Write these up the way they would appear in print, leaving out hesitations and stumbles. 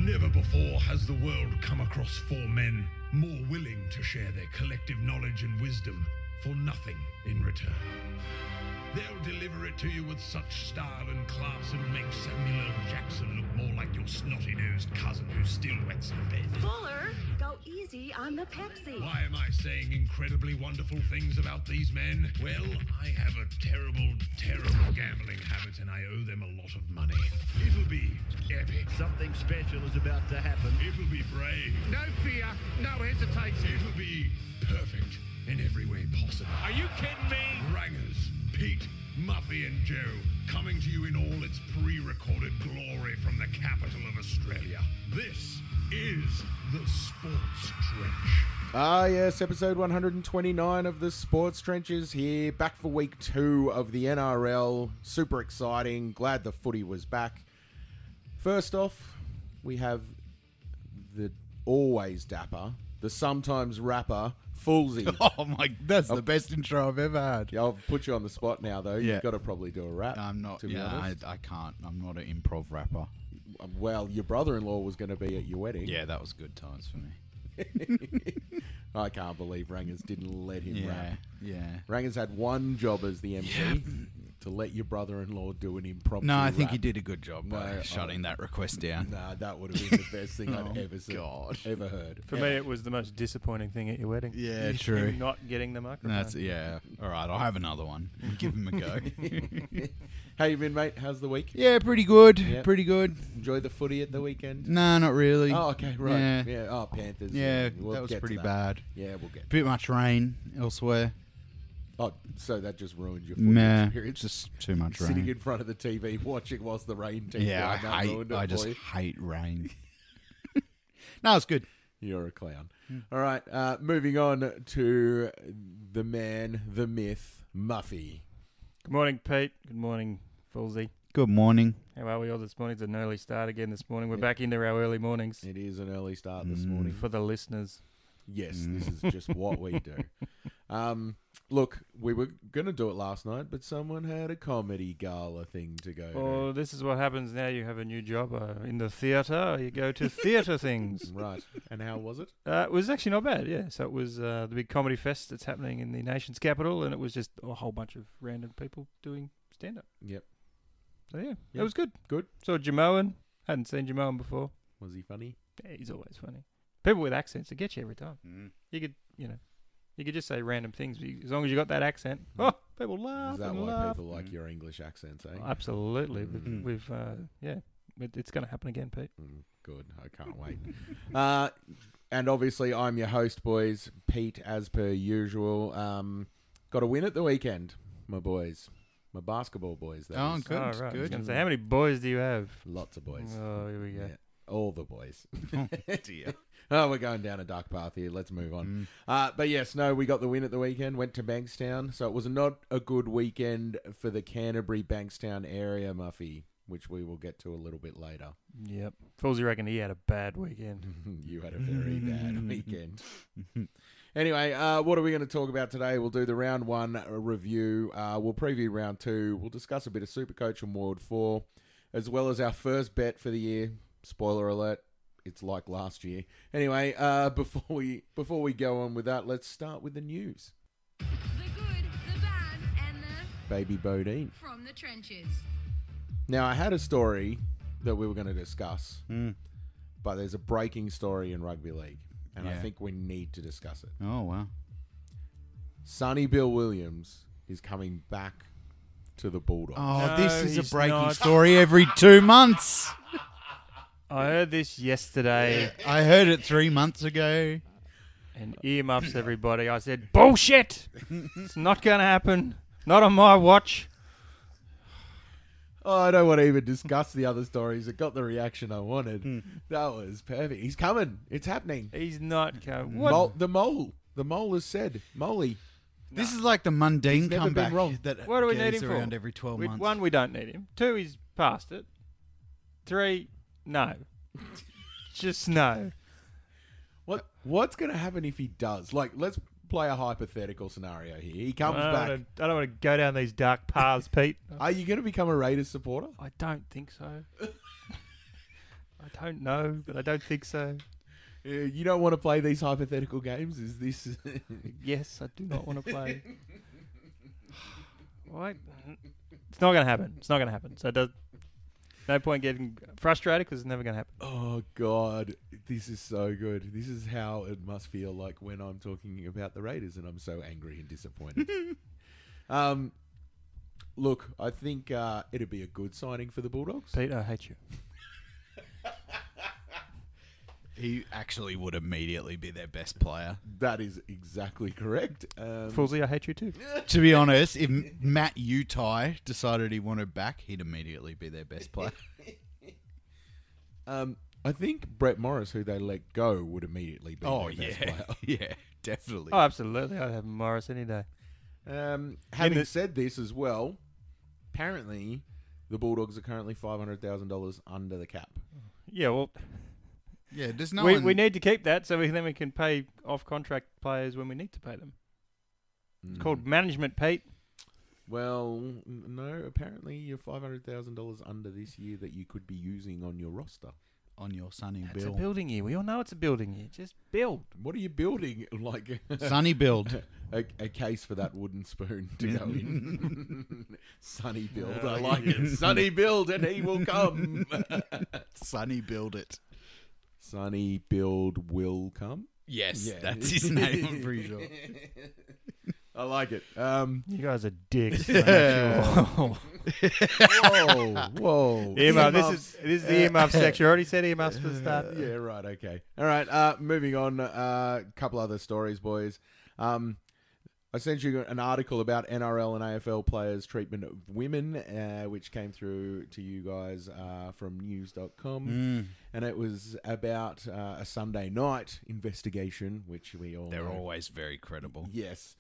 Never before has the world come across four men more willing to share their collective knowledge and wisdom for nothing in return. They'll deliver it to you with such style and class it'll make Samuel L. Jackson look more like your snotty-nosed cousin who still wets the bed. Fuller, go easy on the Pepsi. Why am I saying incredibly wonderful things about these men? Well, I have a terrible, terrible gambling habit and I owe them a lot of money. It'll be epic. Something special is about to happen. It'll be brave. No fear, no hesitation. It'll be perfect in every way possible. Are you kidding me? Rangers, Pete, Muffy and Joe, coming to you in all its pre-recorded glory from the capital of Australia. This is the Sports Trench. Ah, yes, episode 129 of the Sports Trenches here, back for week 2 of the NRL. Super exciting. Glad the footy was back. First off, we have the always dapper, the sometimes rapper, Foolsy. Oh my, that's the best intro I've ever had. Yeah, I'll put you on the spot now, though. Yeah. You've got to probably do a rap. I'm not, to be yeah, honest. I can't. I'm not an improv rapper. Well, your brother-in-law was going to be at your wedding. Yeah, that was good times for me. I can't believe Rangers didn't let him rap. Yeah. Rangers had one job as the MC, to let your brother-in-law do an impromptu No, I think rap. he did a good job by No, shutting that request down. Nah, that would have been the best thing I'd Oh, ever seen, God. ever heard. For me, it was the most disappointing thing at your wedding. Yeah, You true. Not getting the microphone. That's yeah. All right, I'll have another one. Give him a go. How you been, mate? How's the week? Yeah, pretty good. Yep. Pretty good. Enjoy the footy at the weekend? No, not really. Oh, okay, right. Yeah. Yeah. Oh, Panthers. Yeah, We'll that was get to pretty that. bad. Yeah, we'll get. Bit much rain elsewhere. Oh, so that just ruined your footy Nah, experience. just too much Sitting rain. in front of the TV watching whilst the rain came Yeah, down. That ruined it I for just you. hate rain. No, it's good. You're a clown. All right, moving on to the man, the myth, Muffy. Good morning, Pete. Good morning, Foolsy. Good morning. How are we all this morning? It's an early start again this morning. We're Yeah. back into our early mornings It is an early start this morning. for the listeners. Yes, this is just what we do. Look, we were going to do it last night, but someone had a comedy gala thing to go Oh, this is what happens now. You have a new job in the theatre. You go to theatre things. to. Right. And how was it? It was actually not bad, yeah. So it was the big comedy fest that's happening in the nation's capital, and it was just a whole bunch of random people doing stand-up. Yep. So, yeah, Yeah. it was good. Good. Saw Jamoan. Hadn't seen Jamoan before. Was he funny? Yeah, he's always funny. People with accents, it gets you every time. Mm. You could, you could just say random things as long as you got that accent. Oh, people laugh Is that and why laugh. people like your English accents, eh? Oh, absolutely. Mm. We've it's going to happen again, Pete. Good. I can't wait. And obviously, I'm your host, boys. Pete, as per usual. Got a win at the weekend, my boys. My basketball boys, that Oh, is. good. Oh, right. I was Good. going to say, how many boys do you have? Lots of boys. Oh, here we go. Yeah, all the boys. Oh, dear. Oh, we're going down a dark path here. Let's move on. But yes, no, we got the win at the weekend. Went to Bankstown. So it was not a good weekend for the Canterbury Bankstown area, Muffy, which we will get to a little bit later. Yep. Foolsy reckon he had a bad weekend. You had a very bad weekend. Anyway, what are we going to talk about today? We'll do the round 1 review. We'll preview round 2. We'll discuss a bit of Supercoach and Ward 4, as well as our first bet for the year. Spoiler alert. It's like last year. Anyway, before we go on with that, let's start with the news. The good, the bad, and the Baby Bodine. from the trenches. Now, I had a story that we were going to discuss, Mm. but there's a breaking story in rugby league, and I Yeah. think we need to discuss it. Oh, wow. Sonny Bill Williams is coming back to the Bulldogs. Oh, No, this is a he's breaking not. story every 2 months. I heard this yesterday, I heard it 3 months ago. and earmuffs everybody. I said, bullshit! It's not going to happen. Not on my watch. Oh, I don't want to even discuss the other stories. It got the reaction I wanted. That was perfect. He's coming. It's happening. He's not going. What? The mole has said. Moley. This is like the mundane He's never been comeback wrong. that What do we need goes him for? around every 12 months. 1, we don't need him. 2, he's past it. 3, no. Just no. What's going to happen if he does? Like, let's play a hypothetical scenario here. He comes I back. don't want to go down these dark paths, Pete. Are you going to become a Raiders supporter? I don't think so. I don't know, but I don't think so. You don't want to play these hypothetical games? Is this... Yes, I do not want to play. What? It's not going to happen. It's not going to happen. So no point getting frustrated because it's never going to happen. Oh, God. This is so good. This is how it must feel like when I'm talking about the Raiders and I'm so angry and disappointed. Look, I think it'd be a good signing for the Bulldogs. Pete, I hate you. He actually would immediately be their best player. That is exactly correct. Foolsy, I hate you too. To be honest, if Matt Utai decided he wanted back, he'd immediately be their best player. I think Brett Morris, who they let go, would immediately be their best player. Yeah, definitely. Oh, absolutely. I'd have Morris any day. Having said this as well, apparently the Bulldogs are currently $500,000 under the cap. Yeah, well, Yeah, there's no we, one... we need to keep that so then we can pay off-contract players when we need to pay them. It's called management, Pete. Well, no, apparently you're $500,000 under this year that you could be using on your roster. on your Sunny It's a Bill. building year. We all know it's a building year. Just build. What are you building? Like Sunny build. a case for that wooden spoon to go in. Sunny build. Oh, I like it. Sunny build and he will come. Sunny build it. Sunny build will come. Yes, Yeah. that's his name, I'm pretty sure. I like it. You guys are dicks. Whoa, whoa. Earmuff. This is the earmuff section. You already said earmuffs for the start. Yeah, right, okay. All right, moving on. A couple other stories, boys. I sent you an article about NRL and AFL players' treatment of women, which came through to you guys from news.com. And it was about a Sunday night investigation, which we all They're know. always very credible. Yes.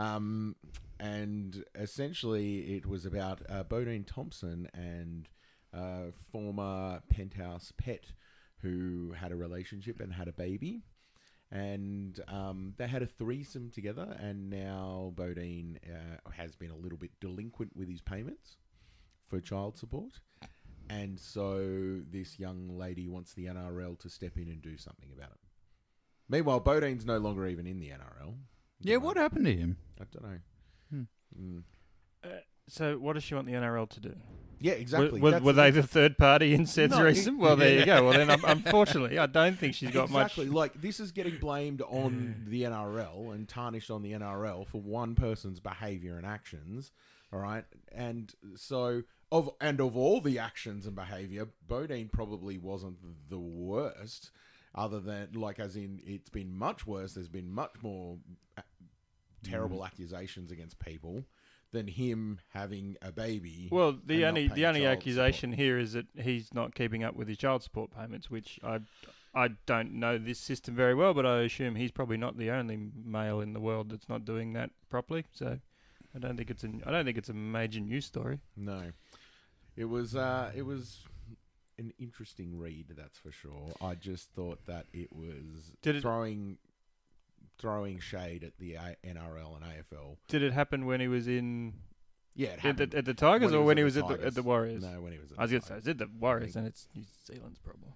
And essentially it was about Bodine Thompson and former Penthouse pet who had a relationship and had a baby. And they had a threesome together, and now Bodine has been a little bit delinquent with his payments for child support. And so this young lady wants the NRL to step in and do something about it. Meanwhile, Bodine's no longer even in the NRL. Yeah, what happened to him? I don't know. So what does she want the NRL to do? Yeah, exactly. Were That's they the third party in said No, threesome? Well, there you go. Well, then, unfortunately, I don't think she's got exactly. much. Like, this is getting blamed on the NRL and tarnished on the NRL for one person's behaviour and actions. All right, and so of all the actions and behaviour, Bodine probably wasn't the worst. Other than, like, as in, it's been much worse. There's been much more terrible accusations against people than him having a baby. Well, the and not only paying child accusation support. here is that he's not keeping up with his child support payments, which I don't know this system very well, but I assume he's probably not the only male in the world that's not doing that properly. So I don't think it's a major news story. No, it was an interesting read, that's for sure. I just thought that it was throwing shade at the NRL and AFL. Did it happen when he was in Yeah, it at happened. the Tigers, or when he was at Tigers. the Warriors? No, when he was at I was the going to say, Tigers. is it the Warriors? And it's New Zealand's problem.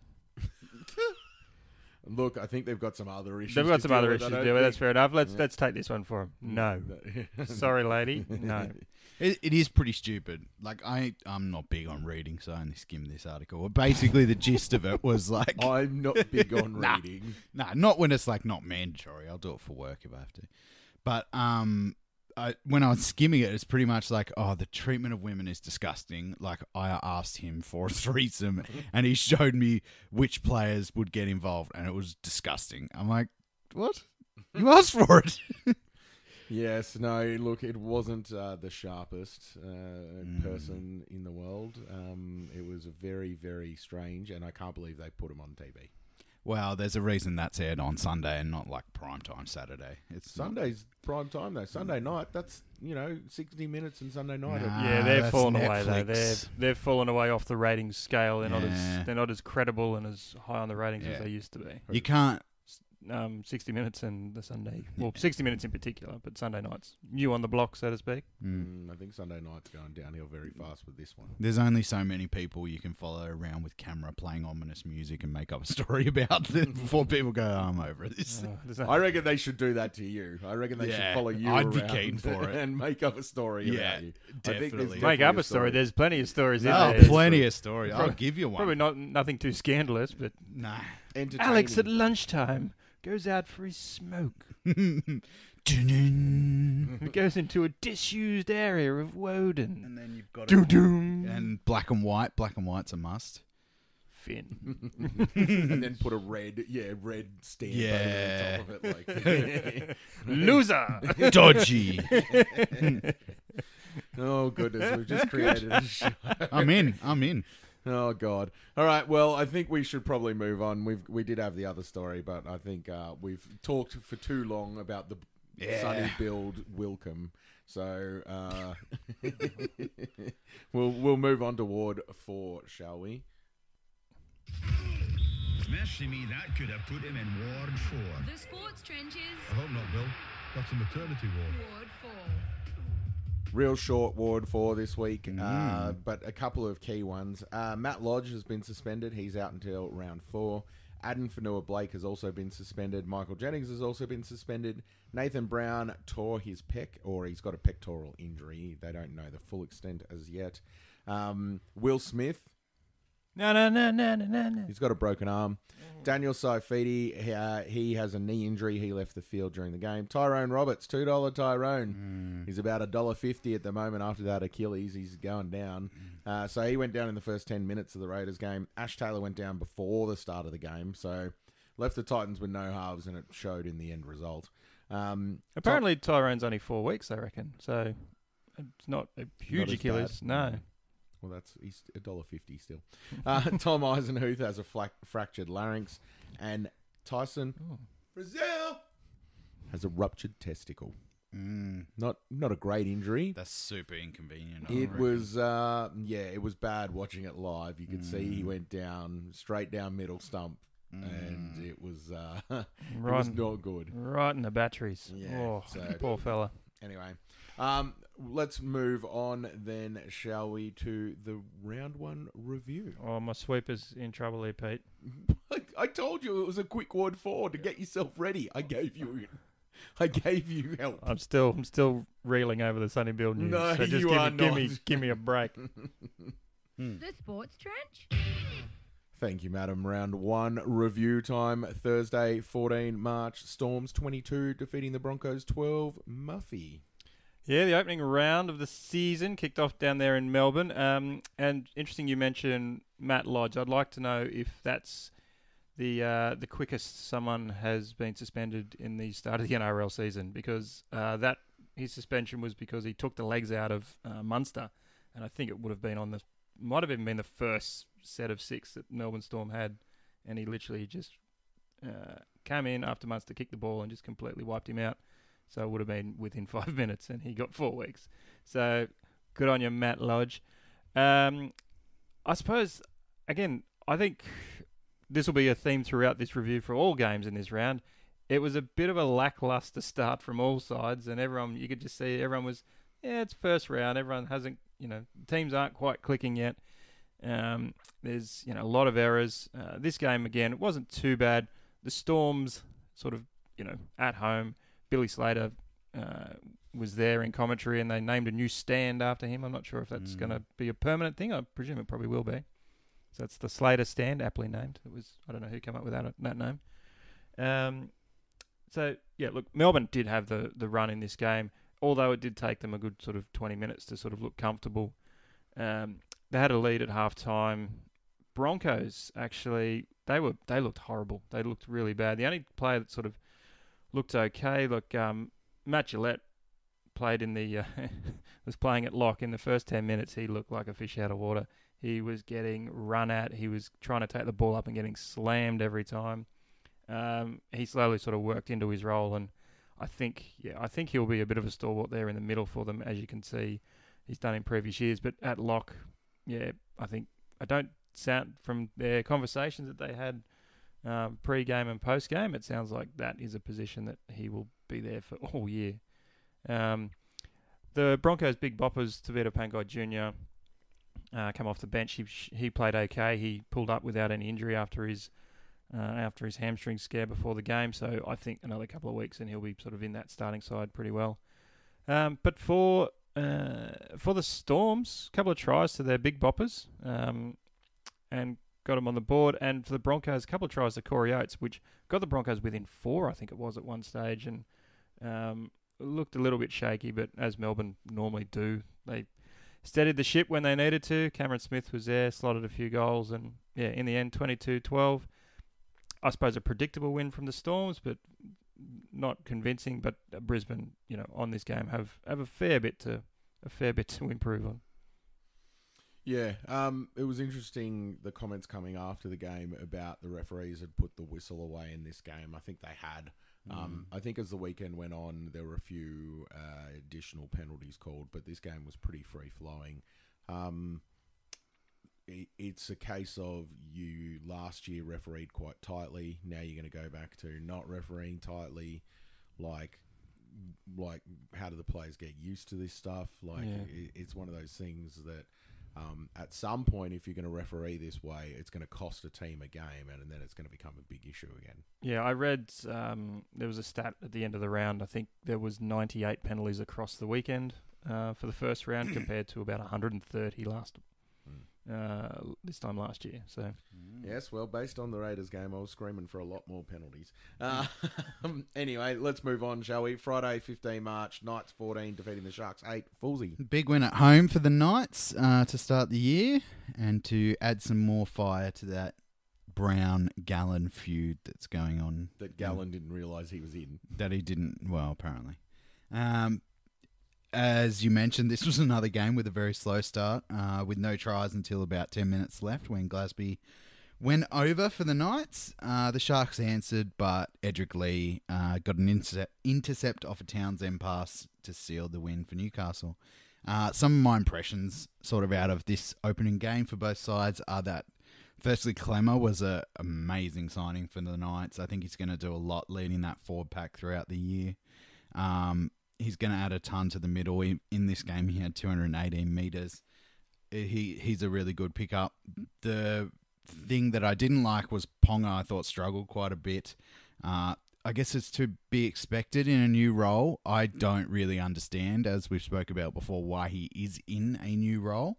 Look, I think they've got some other issues. They've got some other with. issues I to don't deal with. That's think- fair enough. Let's take this one for him. No, No. sorry, lady. No. It is pretty stupid. Like, I'm not big on reading, so I only skimmed this article. But basically, the gist of it was like... I'm not big on Nah. reading. Nah, not when it's, like, not mandatory. I'll do it for work if I have to. But when I was skimming it, it's pretty much like, oh, the treatment of women is disgusting. Like, I asked him for a threesome, and he showed me which players would get involved, and it was disgusting. I'm like, what? You asked for it. Yes, no, look, it wasn't the sharpest person in the world. It was very, very strange, and I can't believe they put him on TV. Well, there's a reason that's aired on Sunday and not like primetime Saturday. It's not- Sunday's prime time, though. Sunday night, that's, 60 minutes and Sunday night. Nah. Yeah, they're that's falling away though. Netflix. They've fallen away off the ratings scale. They're Yeah. not as credible and as high on the ratings as Yeah. they used to be. You can't... 60 Minutes and the Sunday. Well, 60 Minutes in particular, but Sunday nights. You on the block, so to speak. I think Sunday night's going downhill very fast with this one. There's only so many people you can follow around with camera playing ominous music and make up a story about them before people go, I'm over this. I reckon they should do that to you. I reckon they should Yeah, follow you I'd be around keen for it. and make up a story Yeah, about you. definitely. Make up a story. There's plenty of stories in Oh, there. plenty of story. I'll give you one. Probably nothing too scandalous, but Nah. Alex at lunchtime goes out for his smoke. And He goes into a disused area of Woden. then you've got Doo-doom. and black and white. Black and white's a must. Finn. and then put a red stamp Yeah. over the top of it. Like, Loser. Dodgy. oh goodness, we've just created a show. I'm in. Oh god. All right. Well, I think we should probably move on. We did have the other story, but I think we've talked for too long about the Sunny build Wilcombe. So we'll move on to Ward 4, shall we? Mercy me, that could have put him in Ward 4. The sports trenches. I hope not, Bill. That's a maternity ward. Ward 4. Real short Ward 4 this week, but a couple of key ones. Matt Lodge has been suspended. He's out until round 4. Aden Fanua-Blake has also been suspended. Michael Jennings has also been suspended. Nathan Brown tore his pec, or he's got a pectoral injury. They don't know the full extent as yet. Will Smith, No. he's got a broken arm. Daniel Saifidi, he has a knee injury. He left the field during the game. Tyrone Roberts, $2 Tyrone. He's about $1.50 at the moment after that Achilles. He's going down. So he went down in the first 10 minutes of the Raiders game. Ash Taylor went down before the start of the game. So left the Titans with no halves, and it showed in the end result. Apparently, Tyrone's only 4 weeks, I reckon. So it's not a huge as Achilles. bad. No. Well, he's $1.50 still. Tom Eisenhuth has a fractured larynx, and Tyson Brazil has a ruptured testicle. Not a great injury. That's super inconvenient. It was it was bad watching it live. You could see he went down straight down middle stump, and it was it was not good. Right in the batteries. Yeah, Oh, so- poor fella. Anyway, let's move on then, shall we, to the round 1 review. Oh, my sweeper's in trouble here, Pete. I told you it was a quick Ward 4 to get yourself ready. I gave you help. I'm still reeling over the Sunny Bill news. No, so just you are not. give me a break. The sports trench. Thank you, madam. Round 1 review time. Thursday, 14 March. Storms 22 defeating the Broncos 12. Muffy. Yeah, the opening round of the season kicked off down there in Melbourne. And interesting you mentioned Matt Lodge. I'd like to know if that's the quickest someone has been suspended in the start of the NRL season, because his suspension was because he took the legs out of Munster, and I think it would have been might have even been the first set of 6 that Melbourne Storm had, and he literally just came in after Munster kicked the ball and just completely wiped him out. So it would have been within 5 minutes, and he got 4 weeks. So good on you, Matt Lodge. I suppose, again, I think this will be a theme throughout this review for all games in this round. It was a bit of a lackluster start from all sides, and you could just see everyone was, it's first round. Everyone hasn't, teams aren't quite clicking yet. There's, a lot of errors. This game, again, it wasn't too bad. The Storms sort of, at home, Billy Slater was there in commentary, and they named a new stand after him. I'm not sure if that's going to be a permanent thing. I presume it probably will be. So it's the Slater stand, aptly named. I don't know who came up with that name. So, yeah, look, Melbourne did have the run in this game, although it did take them a good sort of 20 minutes to sort of look comfortable. They had a lead at halftime. Broncos, actually, they looked horrible. They looked really bad. The only player that sort of looked okay, Matt Gillette played was playing at lock. In the first 10 minutes, he looked like a fish out of water. He was getting run at. He was trying to take the ball up and getting slammed every time. He slowly sort of worked into his role, and I think he'll be a bit of a stalwart there in the middle for them, as you can see he's done in previous years. But at lock, I don't sound from their conversations that they had pre-game and post-game. It sounds like that is a position that he will be there for all year. The Broncos' big boppers, Tavita Pangai Jr., come off the bench. He played okay. He pulled up without any injury after his hamstring scare before the game. So I think another couple of weeks and he'll be sort of in that starting side pretty well. But for the Storms, a couple of tries to their big boppers, and got them on the board. And for the Broncos, a couple of tries to Corey Oates, which got the Broncos within 4, I think it was, at one stage, and looked a little bit shaky. But as Melbourne normally do, they steadied the ship when they needed to. Cameron Smith was there, slotted a few goals, and yeah, in the end, 22-12. I suppose a predictable win from the Storms, but not convincing. But Brisbane, on this game have a fair bit to improve on. Yeah, it was interesting, the comments coming after the game about the referees had put the whistle away in this game. I think they had. I think as the weekend went on, there were a few additional penalties called, but this game was pretty free-flowing. It's a case of you last year refereed quite tightly. Now you're going to go back to not refereeing tightly. Like how do the players get used to this stuff? It's one of those things that at some point, if you're going to referee this way, it's going to cost a team a game, and then it's going to become a big issue again. Yeah, I read there was a stat at the end of the round. I think there was 98 penalties across the weekend for the first round compared to about 130 this time last year. So yes, well, based on the Raiders game, I was screaming for a lot more penalties. Anyway, let's move on, shall we? Friday, 15 March, Knights 14, defeating the Sharks 8. Foolsy. Big win at home for the Knights to start the year and to add some more fire to that Brown-Gallen feud that's going on. That Gallen didn't realise he was in. That he didn't, well, apparently. As you mentioned, this was another game with a very slow start, with no tries until about 10 minutes left when Glasby went over for the Knights. The Sharks answered, but Edric Lee got an intercept off a Townsend pass to seal the win for Newcastle. Some of my impressions sort of out of this opening game for both sides are that, firstly, Clemmer was an amazing signing for the Knights. I think he's going to do a lot leading that forward pack throughout the year. He's going to add a ton to the middle. In this game, he had 218 metres. He's a really good pickup. The thing that I didn't like was Ponga, I thought, struggled quite a bit. I guess it's to be expected in a new role. I don't really understand, as we've spoke about before, why he is in a new role.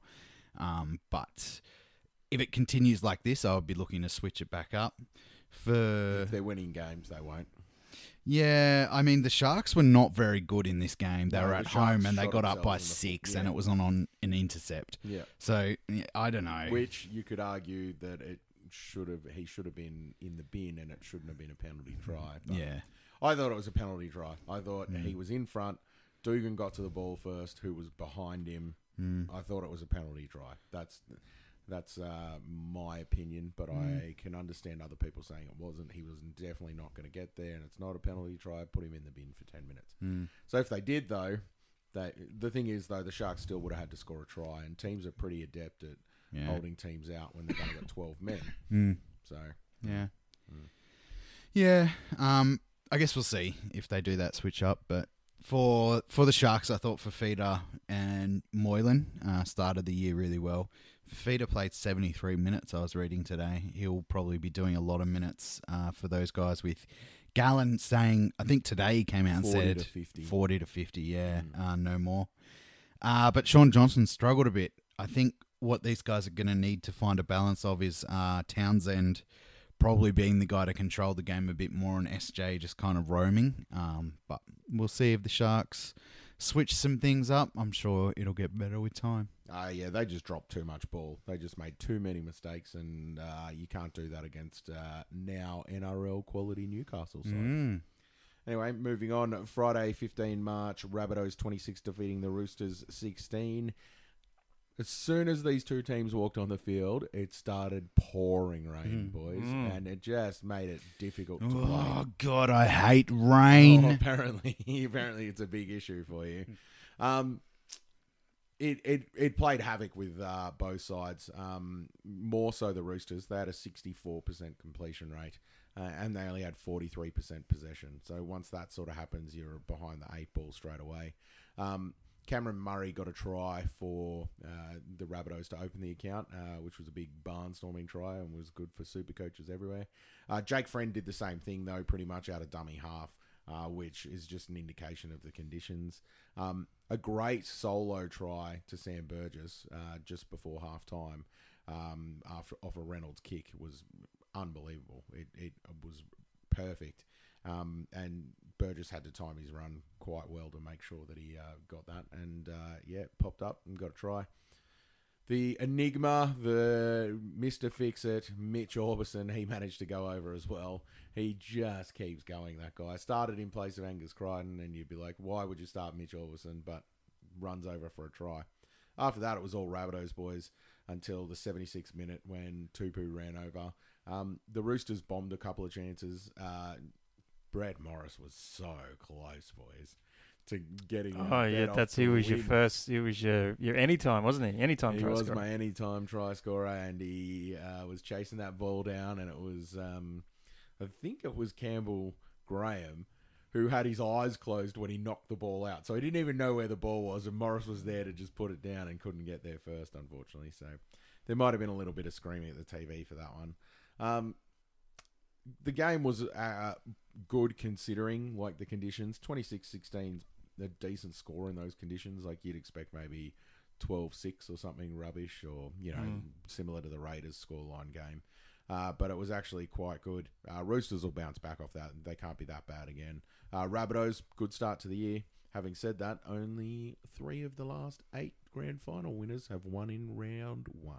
But if it continues like this, I would be looking to switch it back up. If they're winning games, they won't. Yeah, I mean, the Sharks were not very good in this game. They were at home and they got up by 6 and it was on an intercept. Yeah. So, I don't know. Which you could argue that he should have been in the bin and it shouldn't have been a penalty try. But yeah. I thought it was a penalty try. I thought he was in front. Dugan got to the ball first, who was behind him. I thought it was a penalty try. That's my opinion, but I can understand other people saying it wasn't. He was definitely not going to get there, and it's not a penalty try. Put him in the bin for 10 minutes. So if they did, though, the thing is, though, the Sharks still would have had to score a try, and teams are pretty adept at holding teams out when they've only got 12 men. So yeah. Yeah, I guess we'll see if they do that switch up, but for the Sharks, I thought Fafita and Moylan started the year really well. Fafita played 73 minutes, I was reading today. He'll probably be doing a lot of minutes for those guys, with Gallen saying, I think today he came out and said 40 to 50, yeah, no more. But Sean Johnson struggled a bit. I think what these guys are going to need to find a balance of is Townsend probably being the guy to control the game a bit more and SJ just kind of roaming. But we'll see if the Sharks switch some things up. I'm sure it'll get better with time. Yeah, they just dropped too much ball. They just made too many mistakes, and you can't do that against now NRL quality Newcastle side. Anyway, moving on. Friday, 15 March, Rabbitohs 26 defeating the Roosters 16. As soon as these two teams walked on the field, it started pouring rain, boys, and it just made it difficult to play. Oh, God, I hate rain. Oh, apparently it's a big issue for you. It played havoc with both sides. More so the Roosters. They had a 64% completion rate, and they only had 43% possession. So once that sort of happens, you're behind the 8 ball straight away. Cameron Murray got a try for the Rabbitohs to open the account, which was a big barnstorming try and was good for super coaches everywhere. Jake Friend did the same thing, though, pretty much out of dummy half, which is just an indication of the conditions. A great solo try to Sam Burgess just before halftime off a Reynolds kick was unbelievable. It was perfect. And Burgess had to time his run quite well to make sure that he got that. And, popped up and got a try. The Enigma, the Mr. Fix-It, Mitch Orbison, he managed to go over as well. He just keeps going, that guy. Started in place of Angus Crichton, and you'd be like, why would you start Mitch Orbison? But runs over for a try. After that, it was all Rabbitohs boys until the 76th minute when Tupu ran over. The Roosters bombed a couple of chances. Brett Morris was so close, boys, to getting. Oh yeah, he was your first. He was your anytime, wasn't he? Anytime. He try was scorer. my anytime try scorer, and he was chasing that ball down, and it was I think it was Campbell Graham who had his eyes closed when he knocked the ball out, so he didn't even know where the ball was, and Morris was there to just put it down and couldn't get there first, unfortunately. So there might have been a little bit of screaming at the TV for that one. The game was good considering like the conditions. 26-16, a decent score in those conditions. Like you'd expect maybe 12-6 or something rubbish, or similar to the Raiders scoreline game. But it was actually quite good. Roosters will bounce back off that. They can't be that bad again. Rabbitohs, good start to the year. Having said that, only 3 of the last 8 grand final winners have won in round 1.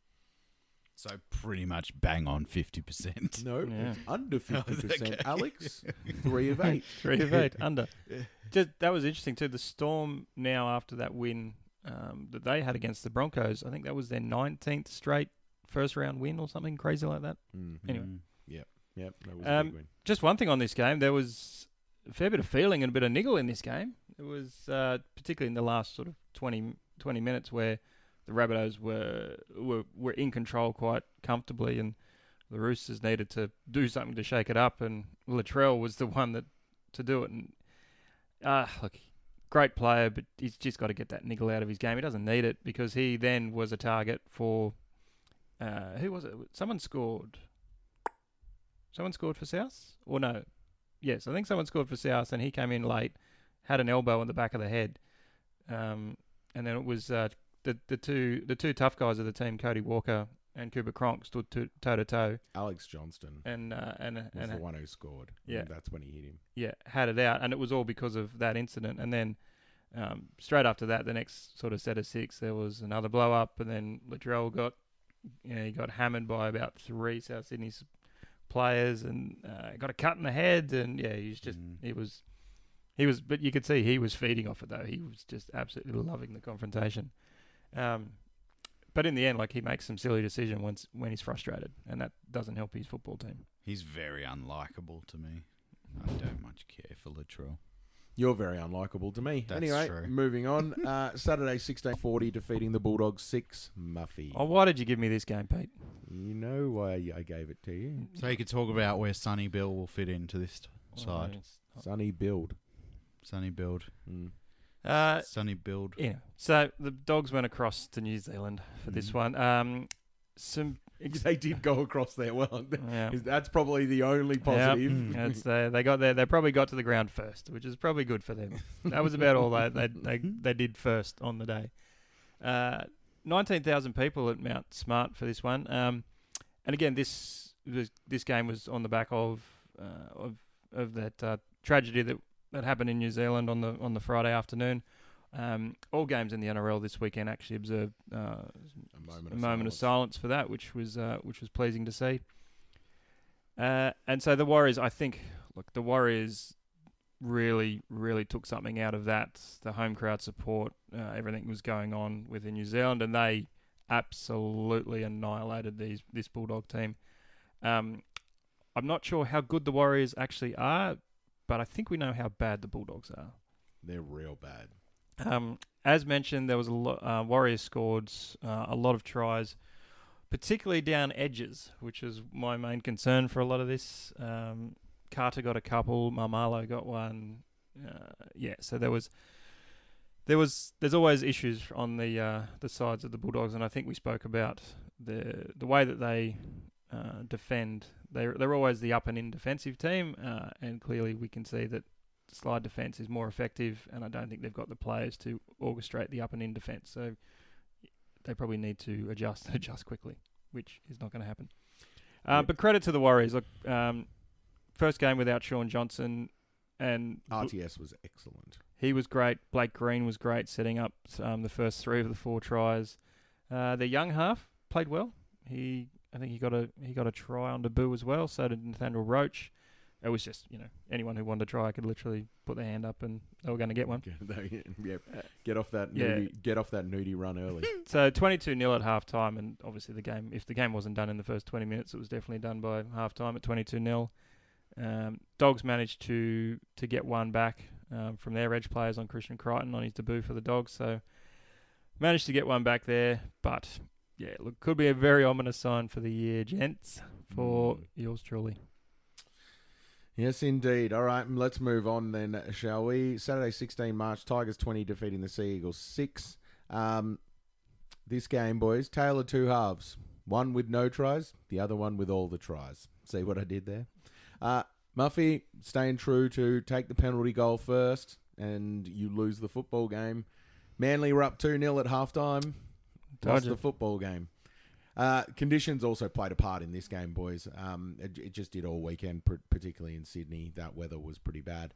So pretty much bang on 50%. No, Yeah. it's under 50%. Okay. Alex, 3 of 8. 3 of 8 under. That was interesting too. The Storm now after that win that they had against the Broncos, I think that was their 19th straight first round win or something crazy like that. Anyway. Yep, that was a big win. Just one thing on this game, there was a fair bit of feeling and a bit of niggle in this game. It was particularly in the last sort of 20 minutes where the Rabbitohs were in control quite comfortably, and the Roosters needed to do something to shake it up, and Latrell was the one to do it. And look, great player, but he's just got to get that niggle out of his game. He doesn't need it because he then was a target for who was it? Someone scored for South, or no? Yes, I think someone scored for South, and he came in late, had an elbow on the back of the head, and then it was. The two tough guys of the team, Cody Walker and Cooper Cronk, stood toe to toe. Alex Johnston and was the one who scored. Yeah, and that's when he hit him. Yeah, had it out, and it was all because of that incident. And then straight after that, the next sort of set of 6, there was another blow up, and then Latrell got hammered by about 3 South Sydney players, and got a cut in the head, and he's just he was, but you could see he was feeding off it though. He was just absolutely loving the confrontation. But in the end, like, he makes some silly decision when he's frustrated, and that doesn't help his football team. He's very unlikable to me. I don't much care for Latrell. You're very unlikable to me. That's anyway, true. Moving on. Saturday, 16:40, defeating the Bulldogs 6, Muffy. Oh, why did you give me this game, Pete? You know why I gave it to you. So you could talk about where Sonny Bill will fit into this side. Sunny build. Sonny Build. Sonny Build. Yeah. So the Dogs went across to New Zealand for this one. They did go across there well. Yeah. That's probably the only positive. Yep. They got there. They probably got to the ground first, which is probably good for them. That was about all they did first on the day. 19,000 people at Mount Smart for this one. And again, this game was on the back of that tragedy that happened in New Zealand on the Friday afternoon. All games in the NRL this weekend actually observed a moment of silence for that, which was pleasing to see. And so the Warriors, I think, the Warriors really, really took something out of that. The home crowd support, everything was going on within New Zealand, and they absolutely annihilated this Bulldog team. I'm not sure how good the Warriors actually are, but I think we know how bad the Bulldogs are. They're real bad. As mentioned, there was a lot. Warriors scored a lot of tries, particularly down edges, which is my main concern for a lot of this. Carter got a couple. Marmalo got one. So there's always issues on the sides of the Bulldogs, and I think we spoke about the way that they defend. They're always the up and in defensive team, and clearly we can see that slide defence is more effective, and I don't think they've got the players to orchestrate the up and in defence. So they probably need to adjust quickly, which is not going to happen. But credit to the Warriors. Look, first game without Sean Johnson, and RTS was excellent. He was great. Blake Green was great, setting up the first 3 of the 4 tries. The young half played well. I think he got a try on debut as well. So did Nathaniel Roach. It was just, anyone who wanted to try could literally put their hand up and they were going to get one. Get off that nudie run early. So 22-0 at half-time, and obviously if the game wasn't done in the first 20 minutes, it was definitely done by half-time at 22-0. Dogs managed to get one back from their edge players on Christian Crichton on his debut for the Dogs, so managed to get one back there, but could be a very ominous sign for the year, gents, for yours truly. Yes, indeed. All right, let's move on then, shall we? Saturday, 16 March, Tigers 20 defeating the Sea Eagles 6. This game, boys, tale of two halves. One with no tries, the other one with all the tries. See what I did there? Muffy staying true to take the penalty goal first, and you lose the football game. Manly were up 2-0 at halftime. Lost the football game. Conditions also played a part in this game, boys. It just did all weekend, particularly in Sydney. That weather was pretty bad.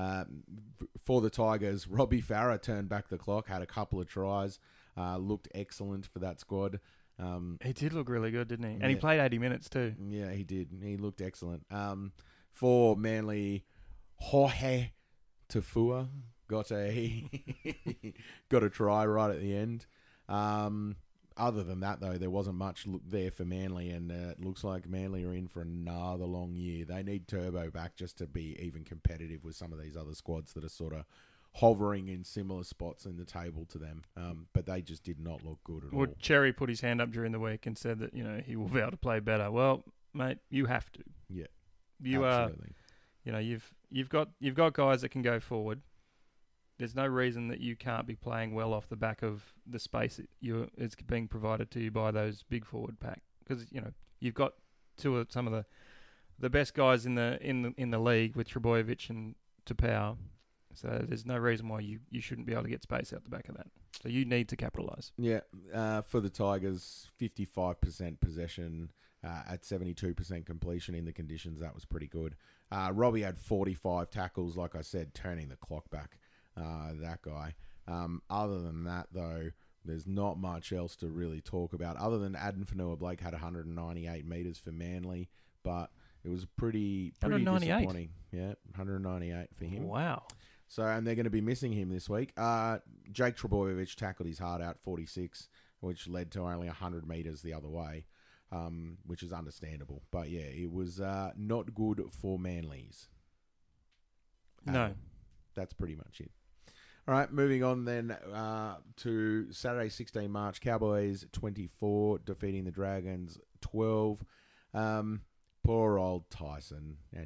For the Tigers, Robbie Farah turned back the clock, had a couple of tries, looked excellent for that squad. He did look really good, didn't he? And he played 80 minutes too. Yeah, he did. He looked excellent. For Manly, Jorge Tafua got a try right at the end. Other than that, though, there wasn't much there for Manly, and it looks like Manly are in for another long year. They need Turbo back just to be even competitive with some of these other squads that are sort of hovering in similar spots in the table to them. But they just did not look good at all. Cherry put his hand up during the week and said that, he will be able to play better. Well, mate, you have to. Yeah. You absolutely. You've got guys that can go forward. There's no reason that you can't be playing well off the back of the space it's being provided to you by those big forward pack, because you've got some of the best guys in the league with Trebojevic and Tapau. So there's no reason why you shouldn't be able to get space out the back of that. So you need to capitalise. Yeah, for the Tigers, 55% possession at 72% completion in the conditions. That was pretty good. Robbie had 45 tackles, like I said, turning the clock back. That guy. Other than that, though, there's not much else to really talk about. Other than Aden Fanua-Blake had 198 metres for Manly, but it was pretty disappointing. Yeah, 198 for him. Wow. So, and they're going to be missing him this week. Jake Trebojevic tackled his heart out, 46, which led to only 100 metres the other way, which is understandable. But yeah, it was not good for Manly's. No. That's pretty much it. All right, moving on then to Saturday, 16 March. Cowboys 24, defeating the Dragons 12. Poor old Tyson and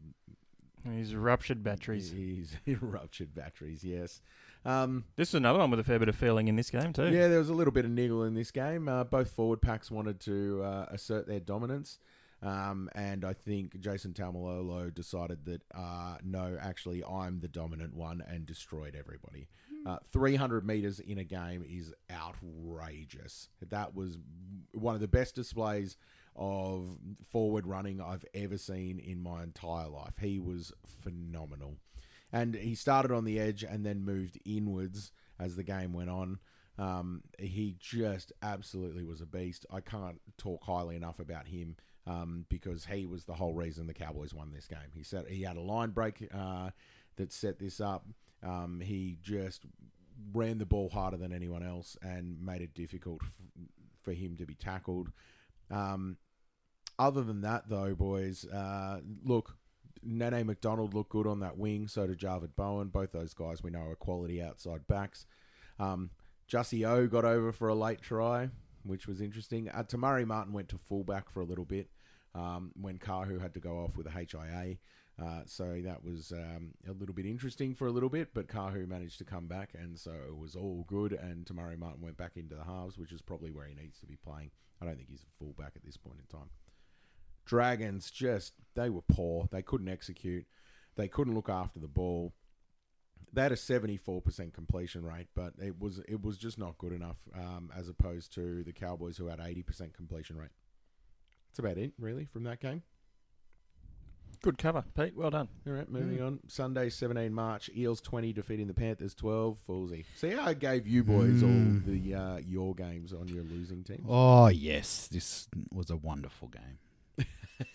his ruptured batteries. He's ruptured batteries, yes. This is another one with a fair bit of feeling in this game too. Yeah, there was a little bit of niggle in this game. Both forward packs wanted to assert their dominance. And I think Jason Taumalolo decided that, no, actually, I'm the dominant one, and destroyed everybody. 300 metres in a game is outrageous. That was one of the best displays of forward running I've ever seen in my entire life. He was phenomenal. And he started on the edge and then moved inwards as the game went on. He just absolutely was a beast. I can't talk highly enough about him. Because he was the whole reason the Cowboys won this game. He said he had a line break that set this up. He just ran the ball harder than anyone else and made it difficult for him to be tackled. Other than that, though, boys, look, Nene McDonald looked good on that wing. So did Jarvid Bowen. Both those guys we know are quality outside backs. Jussie O got over for a late try, which was interesting. Tamari Martin went to fullback for a little bit when Kahu had to go off with a HIA. So that was a little bit interesting for a little bit, but Kahu managed to come back, and so it was all good, and Tamari Martin went back into the halves, which is probably where he needs to be playing. I don't think he's a fullback at this point in time. Dragons, they were poor. They couldn't execute. They couldn't look after the ball. They had a 74% completion rate, but it was just not good enough as opposed to the Cowboys, who had 80% completion rate. That's about it, really, from that game. Good cover, Pete. Well done. All right, moving on. Sunday, 17 March. Eels 20 defeating the Panthers 12. Foolsy. See how I gave you boys all the your games on your losing teams? Oh, yes. This was a wonderful game.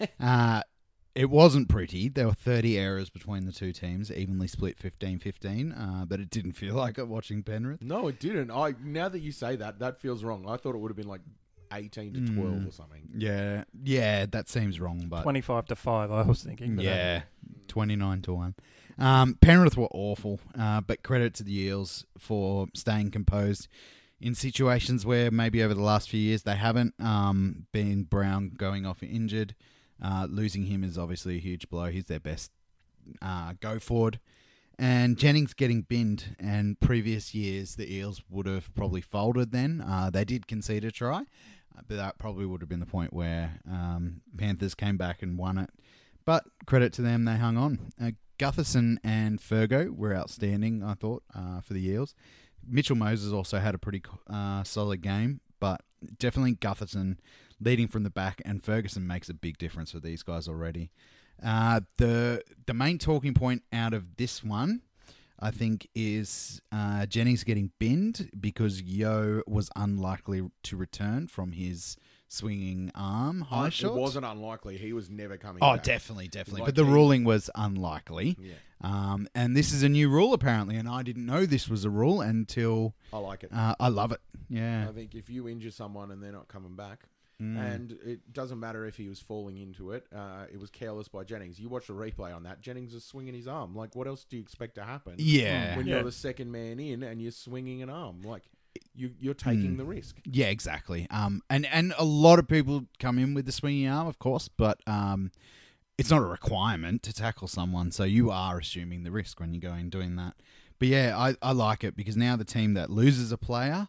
It wasn't pretty. There were 30 errors between the two teams, evenly split 15-15, but it didn't feel like it watching Penrith. No, it didn't. Now that you say that feels wrong. I thought it would have been like 18-12 or something. Yeah, that seems wrong. But 25-5, I was thinking. But 29-1. Penrith were awful, but credit to the Eels for staying composed in situations where maybe over the last few years they haven't. Being Brown going off injured, losing him is obviously a huge blow. He's their best go forward. And Jennings getting binned, and previous years the Eels would have probably folded then. They did concede a try, but that probably would have been the point where Panthers came back and won it. But credit to them, they hung on. Gutherson and Fergo were outstanding, I thought, for the Eels. Mitchell Moses also had a pretty solid game, but definitely Gutherson leading from the back, and Ferguson makes a big difference for these guys already. The main talking point out of this one, I think, is Jennings getting binned because Yeo was unlikely to return from his swinging arm high shot. It wasn't unlikely. He was never coming Oh, back. definitely. Like but the ruling was unlikely. Yeah. And this is a new rule, apparently, and I didn't know this was a rule until... I like it. I love it. Yeah. I think if you injure someone and they're not coming back, and it doesn't matter if he was falling into it, it was careless by Jennings. You watch the replay on that, Jennings is swinging his arm. Like, what else do you expect to happen? Yeah. When you're the second man in and you're swinging an arm. Like, you're taking the risk. Yeah, exactly. And a lot of people come in with the swinging arm, of course, but it's not a requirement to tackle someone, so you are assuming the risk when you're going doing that. But yeah, I like it because now the team that loses a player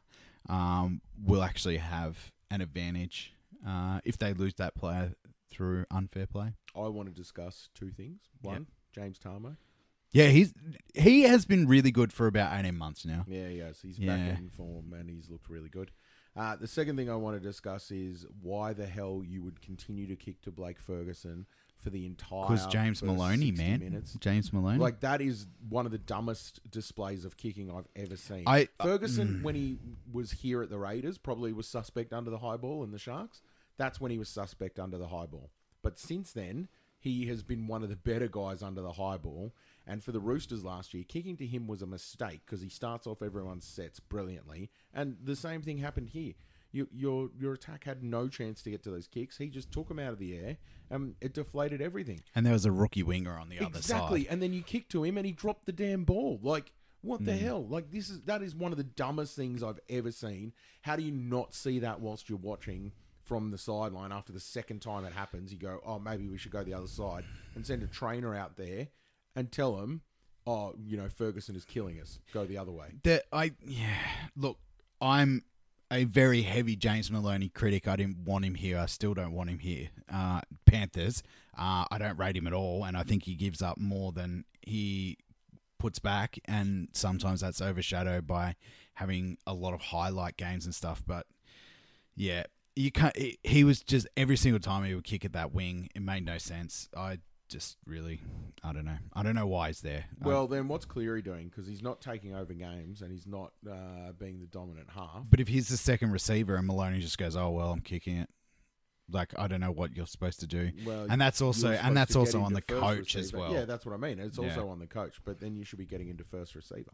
will actually have an advantage if they lose that player through unfair play. I want to discuss two things. One, James Tarmo. Yeah, he has been really good for about 18 months now. Yeah, yes. He's back in form and he's looked really good. The second thing I want to discuss is why the hell you would continue to kick to Blake Ferguson for the entire... Because James Maloney, man. Minutes. James Maloney. Like, that is one of the dumbest displays of kicking I've ever seen. Ferguson, when he was here at the Raiders, probably was suspect under the high ball in the Sharks. That's when he was suspect under the high ball. But since then, he has been one of the better guys under the high ball. And for the Roosters last year, kicking to him was a mistake because he starts off everyone's sets brilliantly. And the same thing happened here. Your attack had no chance to get to those kicks. He just took them out of the air, and it deflated everything. And there was a rookie winger on the other side. Exactly. And then you kick to him, and he dropped the damn ball. Like, what the hell? Like, that is one of the dumbest things I've ever seen. How do you not see that whilst you're watching from the sideline? After the second time it happens, you go, oh, maybe we should go the other side, and send a trainer out there and tell him, oh, Ferguson is killing us. Go the other way. Look, I'm a very heavy James Maloney critic. I didn't want him here. I still don't want him here. Panthers, I don't rate him at all, and I think he gives up more than he puts back, and sometimes that's overshadowed by having a lot of highlight games and stuff. But yeah, you can't. He was just every single time he would kick at that wing, it made no sense. I don't know. I don't know why he's there. Well, then what's Cleary doing? Because he's not taking over games and he's not being the dominant half. But if he's the second receiver and Maloney just goes, oh, well, I'm kicking it. Like, I don't know what you're supposed to do. Well, and that's also on the coach receiver. as well. Yeah, that's what I mean. It's also on the coach, but then you should be getting into first receiver.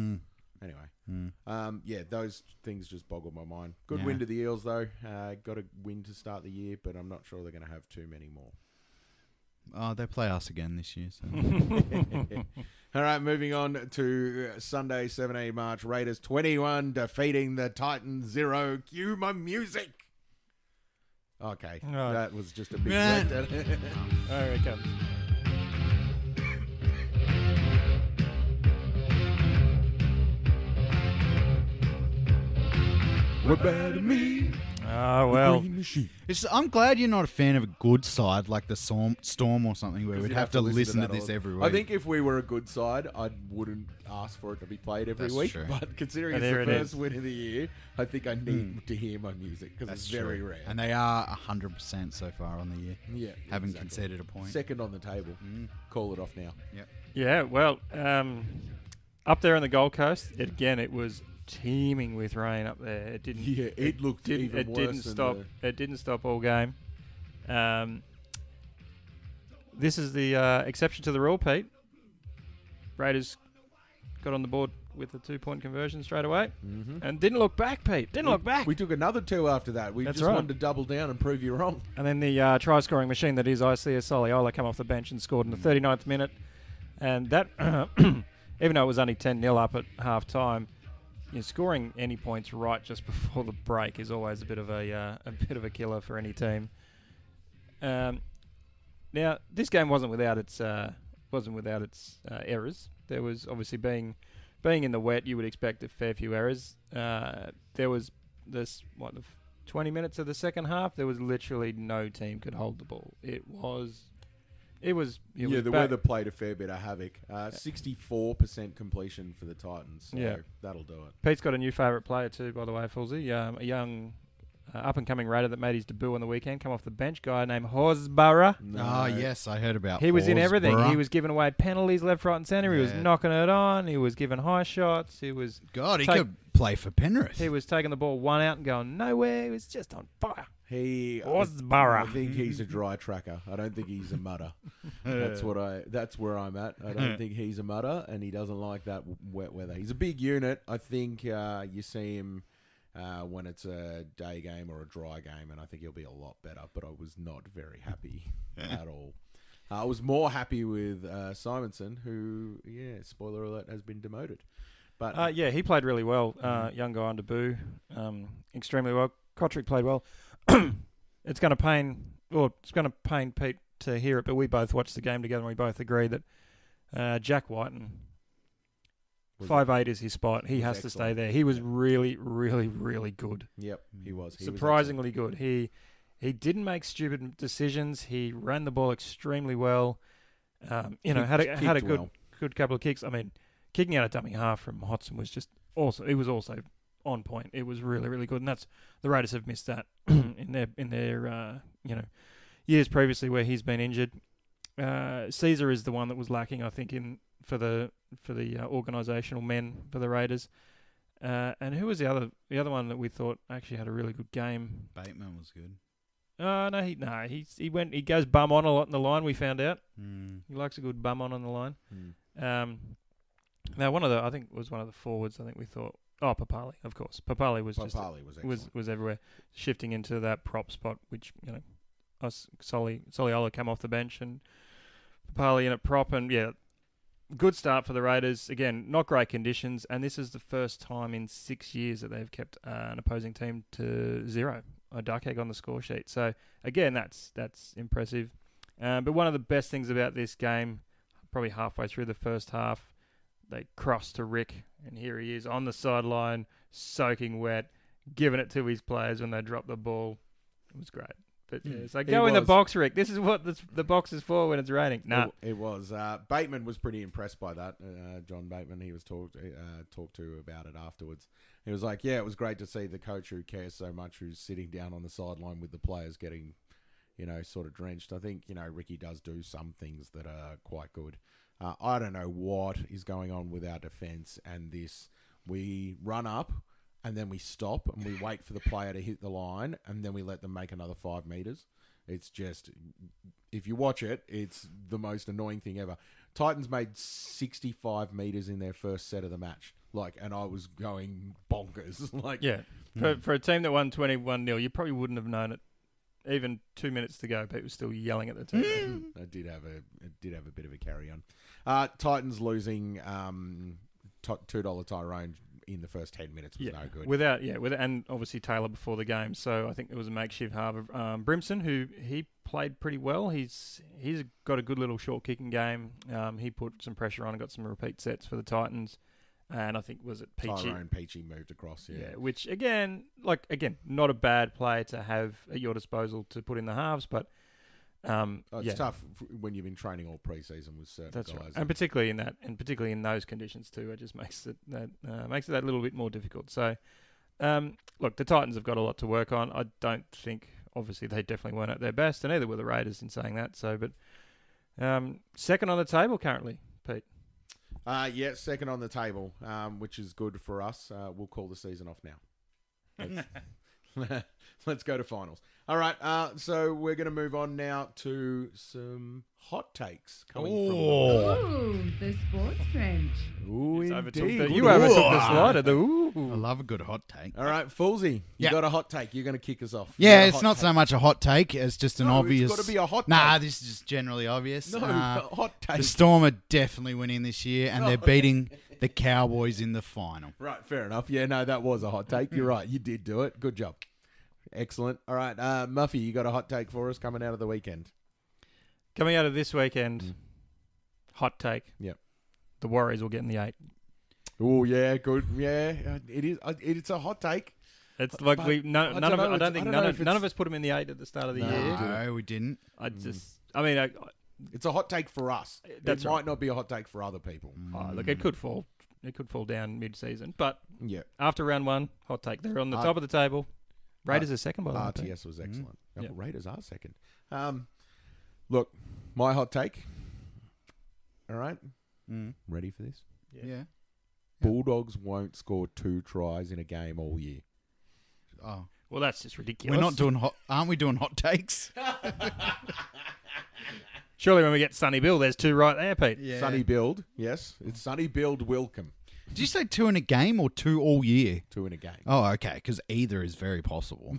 Anyway, those things just boggle my mind. Good win to the Eels, though. Got a win to start the year, but I'm not sure they're going to have too many more. Oh, they play us again this year. So. All right, moving on to Sunday, 17 March. Raiders 21 defeating the Titans 0. Cue my music. Okay, Right. that was just a big Yeah. letdown. There it comes. What about me? Oh, well. I'm glad you're not a fan of a good side like the Storm or something where we'd have to listen to this every week. I think if we were a good side, I wouldn't ask for it to be played every That's week. true. But considering And it's there the it first is. win of the year, I think I need to hear my music because That's it's very true. rare. And they are 100% so far on the year. yeah, Haven't exactly. conceded a point. Second on the table. Call it off now. Yep. Yeah, well, up there on the Gold Coast, it was teeming with rain up there. It didn't. Yeah, it looked even It worse didn't than stop. It didn't stop all game. This is the exception to the rule, Pete. Raiders got on the board with a 2-point conversion straight away, and didn't look back, Pete. Didn't look back. We took another 2 after that. We That's just right. wanted to double down and prove you wrong. And then the try-scoring machine that is Isaiah Soliola come off the bench and scored in the 39th minute. And that, even though it was only 10-0 up at half-time, scoring any points right just before the break is always a bit of a killer for any team. Now, this game wasn't without its errors. There was obviously being in the wet, you would expect a fair few errors. There was the 20 minutes of the second half. There was literally no team could hold the ball. It was the weather played a fair bit of havoc. 64% completion for the Titans. So Yeah. that'll do it. Pete's got a new favourite player too, by the way, Fulsey. A young up-and-coming Raider that made his debut on the weekend, come off the bench, guy named Horsburgh. Oh, yes, I heard about He was in everything. Horsburgh. He was giving away penalties left, right and centre. He was Yeah. knocking it on. He was giving high shots. He was God, he take- could play for Penrith. he was taking the ball one out and going nowhere. He was just on fire. I think he's a dry tracker. I don't think he's a mutter. That's where I'm at. I don't think he's a mutter, and he doesn't like that wet weather. He's a big unit. I think you see him when it's a day game or a dry game, and I think he'll be a lot better. But I was not very happy at all. I was more happy with Simonson, who, spoiler alert, has been demoted. But He played really well. Young guy on debut, extremely well. Kotrick played well. It's going to pain Pete to hear it, but we both watched the game together and we both agree that Jack Whiten, Was 5'8" is his spot. He was has to stay excellent. there. He was really, really, really good. Yep, he was. Surprisingly good. He didn't make stupid decisions. He ran the ball extremely well. Had a Kicked good well. good couple of kicks. I mean, kicking out a dummy half from Hodgson was just awesome. It was also on point. It was really, really good, and that's the Raiders have missed that in their years previously where he's been injured. Caesar is the one that was lacking, I think, for the organisational men for the Raiders. And who was the other one that we thought actually had a really good game? Bateman was good. He goes bum on a lot in the line. We found out Mm. he likes a good bum on the line. Mm. Now I think it was one of the forwards. I think we thought, Papali, of course. Papali was Papali was excellent. was everywhere, shifting into that prop spot, which Soliola came off the bench and Papali in at prop, and good start for the Raiders. Again, not great conditions, and this is the first time in 6 years that they've kept an opposing team to 0, a duck egg on the score sheet. So again, that's impressive. But one of the best things about this game, probably halfway through the first half, they cross to Rick, and here he is on the sideline, soaking wet, giving it to his players when they drop the ball. It was great. But so go in the box, Rick. This is what the box is for when it's raining. Nah. It was. Bateman was pretty impressed by that. John Bateman, he was talked to about it afterwards. He was like, it was great to see the coach who cares so much, who's sitting down on the sideline with the players getting, sort of drenched. I think, Ricky does do some things that are quite good. I don't know what is going on with our defence and this. We run up and then we stop and we wait for the player to hit the line and then we let them make another 5 meters. It's just, if you watch it, it's the most annoying thing ever. Titans made 65 meters in their first set of the match. And I was going bonkers. For a team that won 21-0, you probably wouldn't have known it even 2 minutes to go, Pete was still yelling at the TV. It did have a bit of a carry on. Titans losing $2 Tyrone in the first 10 minutes was no good. Without, and obviously Taylor before the game. So I think it was a makeshift half of Brimson, who he played pretty well. He's got a good little short kicking game. He put some pressure on and got some repeat sets for the Titans. And I think was it Peachy? Tyrone Peachy moved across, which again, not a bad player to have at your disposal to put in the halves, but it's tough when you've been training all preseason with certain guys. Right. And particularly in those conditions too, it just makes it that little bit more difficult. So, look, the Titans have got a lot to work on. I don't think, obviously, they definitely weren't at their best, and neither were the Raiders in saying that. So, but second on the table currently, Pete. Second on the table, which is good for us. We'll call the season off now. Let's go to finals. All right, so we're going to move on now to some hot takes coming from... Ooh, the sports trench. Ooh, You indeed. overtook the slider. I love a good hot take. All right, Foolsy, you got a hot take. You're going to kick us off. Yeah, it's not so much a hot take as just an obvious... It's got to be a hot take. Nah, this is just generally obvious. No, hot take. The Storm are definitely winning this year, and they're beating the Cowboys in the final. Right, fair enough. Yeah, no, that was a hot take. You're right. You did do it. Good job. Excellent. All right, Muffy, you got a hot take for us coming out of the weekend? Coming out of this weekend, hot take. Yep. The Warriors will get in the 8. Oh, yeah, good. Yeah, it is. It's a hot take. It's like But none of us put them in the 8 at the start of the year. No, we didn't. It's a hot take for us. That's it might not be a hot take for other people. Look, it could fall. It could fall down mid-season, but Yeah. after round 1, hot take. They're on the top of the table. Raiders are second by the way. RTS was excellent. Yep. Raiders are second. Look, my hot take. All right. Ready for this? Yeah. Bulldogs won't score 2 tries in a game all year. Oh. Well, that's just ridiculous. We're not doing aren't we doing hot takes? Surely when we get Sonny Bill, there's 2 right there, Pete. Yeah. Sonny Build, yes. It's Sonny Build Wilcombe. Did you say 2 in a game or 2 all year? 2 in a game. Oh, okay, because either is very possible.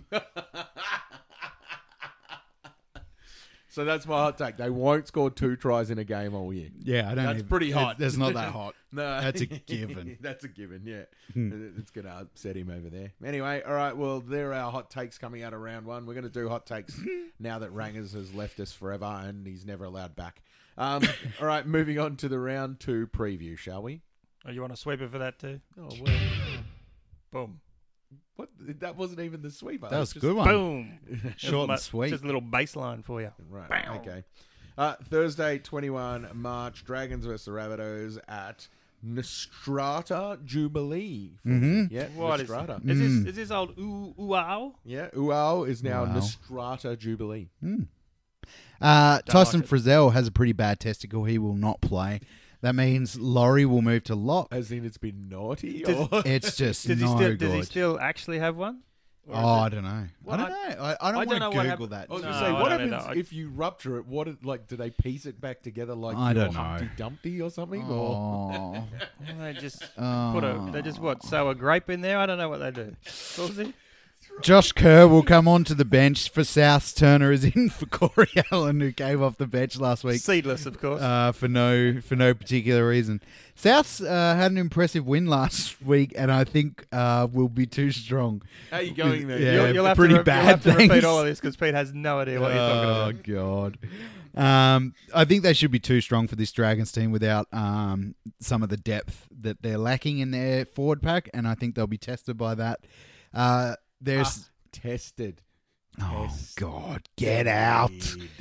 So that's my hot take. They won't score 2 tries in a game all year. Yeah, I don't. That's pretty hot. That's not that hot. No, That's a given. That's a given. Yeah, it's going to upset him over there. Anyway, all right. Well, there are our hot takes coming out of round 1. We're going to do hot takes now that Rangers has left us forever and he's never allowed back. All right, moving on to the round 2 preview, shall we? Oh, you want a sweeper for that too? Oh well. Boom. What? That wasn't even the sweeper. That was a just good one. Boom. Short and sweet. Just a little baseline for you. Right. Bow. Okay. Thursday, 21 March, Dragons versus the Rabbitohs at Nostrata Jubilee. Yeah, What is Nostrata. is this old ooh-ow? Yeah, Uau is now Wow. Nostrata Jubilee. Tyson like it. Frizzell has a pretty bad testicle. He will not play. That means Laurie will move to lock. As in, it's been naughty. Does- Or? It's just Does good. he still actually have one? Or is I it- don't know. Well, I don't know. I don't I don't want know to what Google happened. that. I was No, going to say, I what don't happens know. if you rupture it? Do they piece it back together like I don't know. Humpty Dumpty or something? Or Oh. They just Oh. they just sow a grape in there. I don't know what they do. Susie? Josh Kerr will come onto the bench for Souths. Turner is in for Corey Allen, who came off the bench last week Seedless, of course. for no particular reason. Souths had an impressive win last week, and I think will be too strong. how are you going there? Yeah. you'll have pretty to, bad You'll have to repeat things. all of this because Pete has no idea what you're talking about. Oh, God. I think they should be too strong for this Dragons team without some of the depth that they're lacking in their forward pack, and I think they'll be tested by that. There's... Tested. Oh, God. Get out.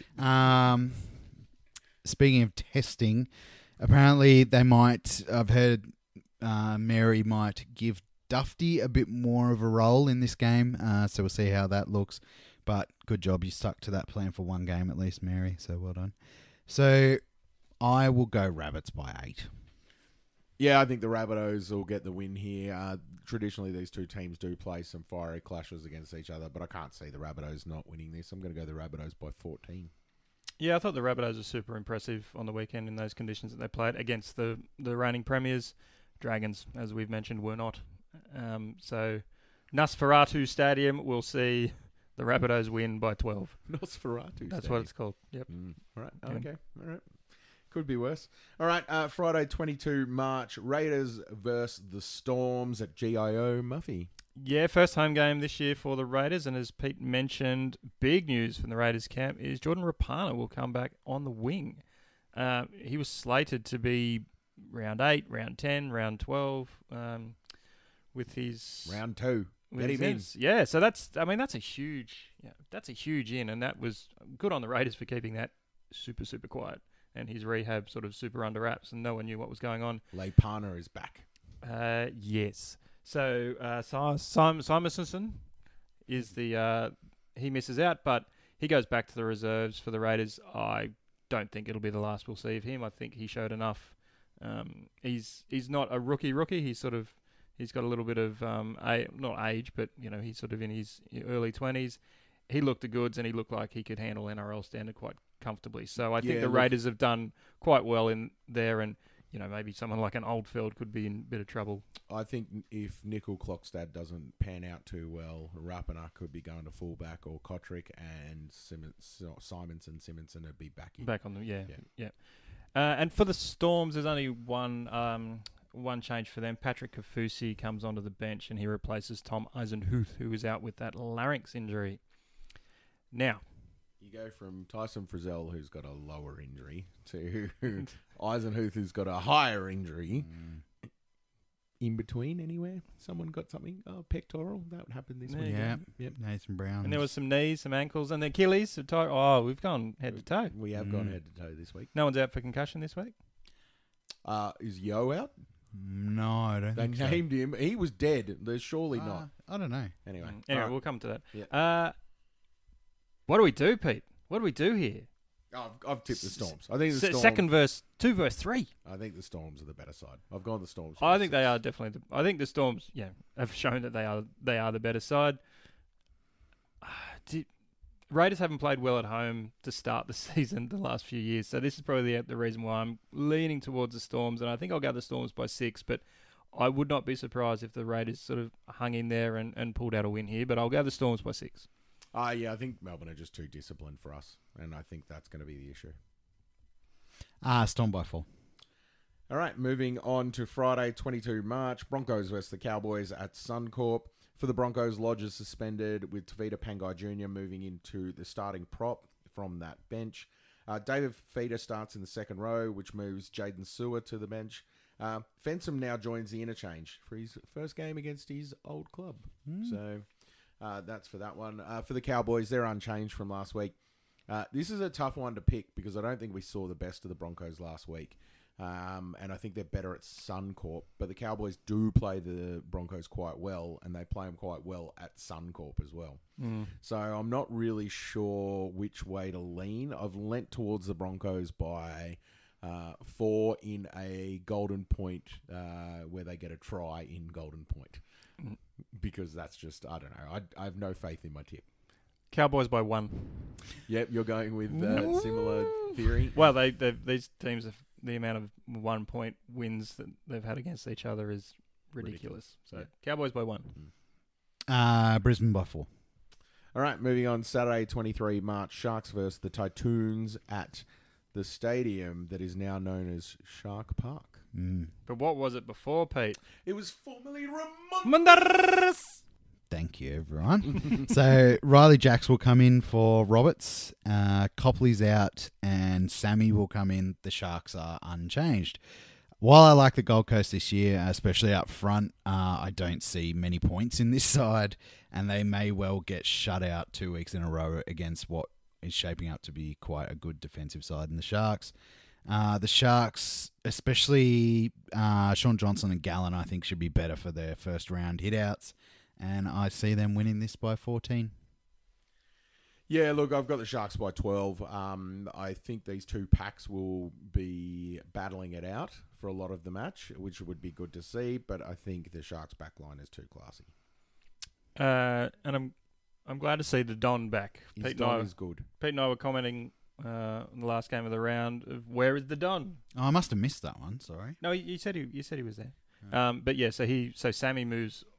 Speaking of testing, apparently they might... I've heard Mary might give Dufty a bit more of a role in this game, so we'll see how that looks. But good job, you stuck to that plan for one game at least, Mary, so well done. So I will go Rabbits by 8. Yeah, I think the Rabbitohs will get the win here. Traditionally, these two teams do play some fiery clashes against each other, but I can't see the Rabbitohs not winning this. I'm going to go the Rabbitohs by 14. Yeah, I thought the Rabbitohs were super impressive on the weekend in those conditions that they played against the reigning premiers. Dragons, as we've mentioned, were not. So Nosferatu Stadium will see The Rabbitohs win by 12. Nosferatu. That's what it's called. Yep. All right. Yeah. Okay. All right. Could be worse. All right. Friday, 22 March. Raiders versus the Storms at GIO. Muffy. Yeah, first home game this year for the Raiders, and as Pete mentioned, big news from the Raiders camp is Jordan Rapana will come back on the wing. He was slated to be round 8, round 10, round 12 with his... Round 2. with Get his him in. ends. Yeah, so that's a huge in, and that was good on the Raiders for keeping that super, super quiet. And his rehab sort of super under wraps, and no one knew what was going on. Leipana is back. Yes. So Simonson is he misses out, but he goes back to the reserves for the Raiders. I don't think it'll be the last we'll see of him. I think he showed enough. He's not a rookie. He's got a little bit of not age, but he's sort of in his early 20s. He looked the goods, and he looked like he could handle NRL standard quite comfortably. So I think the Raiders have done quite well in there, and maybe someone like an Oldfield could be in a bit of trouble. I think if Nickel Clockstad doesn't pan out too well, Rapana could be going to fullback, or Kotrick and Simonson would be back in. Back on them, yeah. And for the Storms, there's only one change for them. Patrick Kafusi comes onto the bench, and he replaces Tom Eisenhuth, who is out with that larynx injury. Now, you go from Tyson Frizzell, who's got a lower injury, to Eisenhuth, who's got a higher injury. In between, anywhere? Someone got something? Oh, pectoral? That happened this week. Yeah. Yep. Nathan Brown. And there was some knees, some ankles, and the Achilles. We've gone head to toe. We have gone head to toe this week. No one's out for concussion this week? Is Yo out? No, I don't think so. They named him. He was dead. There's surely not. I don't know. Anyway. Anyway, we'll come to that. Yeah. What do we do, Pete? What do we do here? I've tipped the Storms. I think the Storms. Second verse, 2 verse 3. I think the Storms are the better side. I've gone the Storms. I think they are definitely. I think the Storms, have shown that they are the better side. Raiders haven't played well at home to start the season the last few years, so this is probably the reason why I'm leaning towards the Storms, and I think I'll go the Storms by 6. But I would not be surprised if the Raiders sort of hung in there and pulled out a win here. But I'll go the Storms by 6. I think Melbourne are just too disciplined for us, and I think that's going to be the issue. Storm by 4. All right, moving on to Friday, 22 March. Broncos versus the Cowboys at Suncorp. For the Broncos, Lodge is suspended, with Tavita Pangai Jr. moving into the starting prop from that bench. David Fifita starts in the second row, which moves Jaden Sewer to the bench. Fensom now joins the interchange for his first game against his old club. So that's for that one. For the Cowboys, they're unchanged from last week. This is a tough one to pick because I don't think we saw the best of the Broncos last week. And I think they're better at Suncorp. But the Cowboys do play the Broncos quite well, and they play them quite well at Suncorp as well. So I'm not really sure which way to lean. I've leant towards the Broncos by 4 in a Golden Point where they get a try in Golden Point. Because that's just, I don't know. I have no faith in my tip. Cowboys by 1. Yep, you're going with similar theory. Well, these teams have the amount of 1 point wins that they've had against each other is ridiculous. So Cowboys by 1. Brisbane by 4. All right, moving on. Saturday, 23 March. Sharks versus the Tytoons at the stadium that is now known as Shark Park. But what was it before, Pete? It was formerly Mandars. Thank you, everyone. So Riley Jacks will come in for Roberts. Copley's out, and Sammy will come in. The Sharks are unchanged. While I like the Gold Coast this year, especially up front, I don't see many points in this side, and they may well get shut out 2 weeks in a row against what is shaping up to be quite a good defensive side in the Sharks. The Sharks, especially Sean Johnson and Gallen, I think should be better for their first round hitouts, and I see them winning this by 14. Yeah, look, I've got the Sharks by 12. I think these two packs will be battling it out for a lot of the match, which would be good to see, but I think the Sharks back line is too classy. And I'm glad to see the Don back. His Don is good. Pete and I were commenting in the last game of the round of where is the Don? Oh, I must have missed that one. Sorry. No, you said he was there. But yeah, so Sammy moves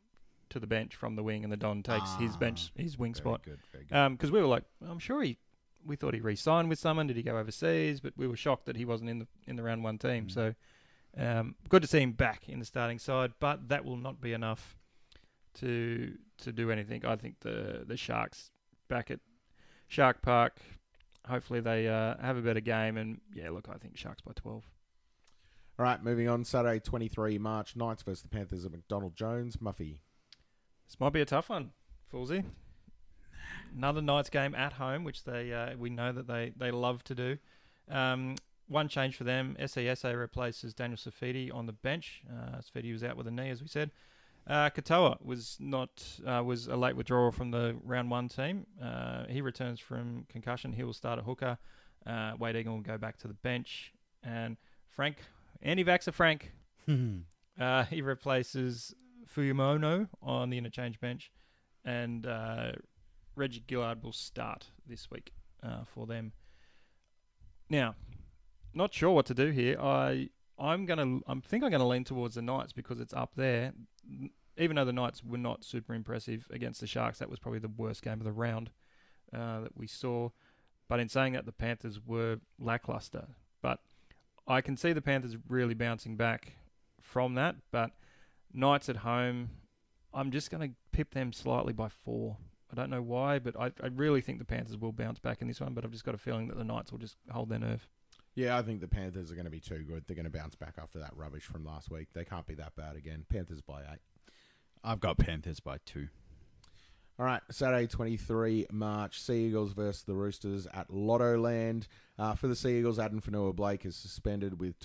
to the bench from the wing, and the Don takes his wing spot. Very good. Because we were like, I'm sure we thought he re-signed with someone. Did he go overseas? But we were shocked that he wasn't in the round one team. So good to see him back in the starting side, but that will not be enough to do anything. I think the Sharks back at Shark Park, hopefully they have a better game. And yeah, look, I think Sharks by 12. All right, moving on. Saturday, 23 March, Knights versus the Panthers at McDonald Jones. Muffy. This might be a tough one, Foolsy. Another Knights game at home, which we know that they love to do. One change for them: SESA replaces Daniel Safidi on the bench. Safidi was out with a knee, as we said. Katoa was a late withdrawal from the round one team. He returns from concussion. He will start at hooker. Wade Egan will go back to the bench, and anti-vaxxer Frank, he replaces Fuyumono on the interchange bench, and Reggie Gillard will start this week for them. Now, not sure what to do here. I think I'm gonna lean towards the Knights because it's up there. Even though the Knights were not super impressive against the Sharks, that was probably the worst game of the round that we saw. But in saying that, the Panthers were lackluster. But I can see the Panthers really bouncing back from that. But Knights at home, I'm just going to pip them slightly by 4. I don't know why, but I really think the Panthers will bounce back in this one. But I've just got a feeling that the Knights will just hold their nerve. Yeah, I think the Panthers are going to be too good. They're going to bounce back after that rubbish from last week. They can't be that bad again. Panthers by 8. I've got Panthers by 2. All right, Saturday, 23 March, Sea Eagles versus the Roosters at Lotto Land. For the Sea Eagles, Adam Fanua-Blake is suspended with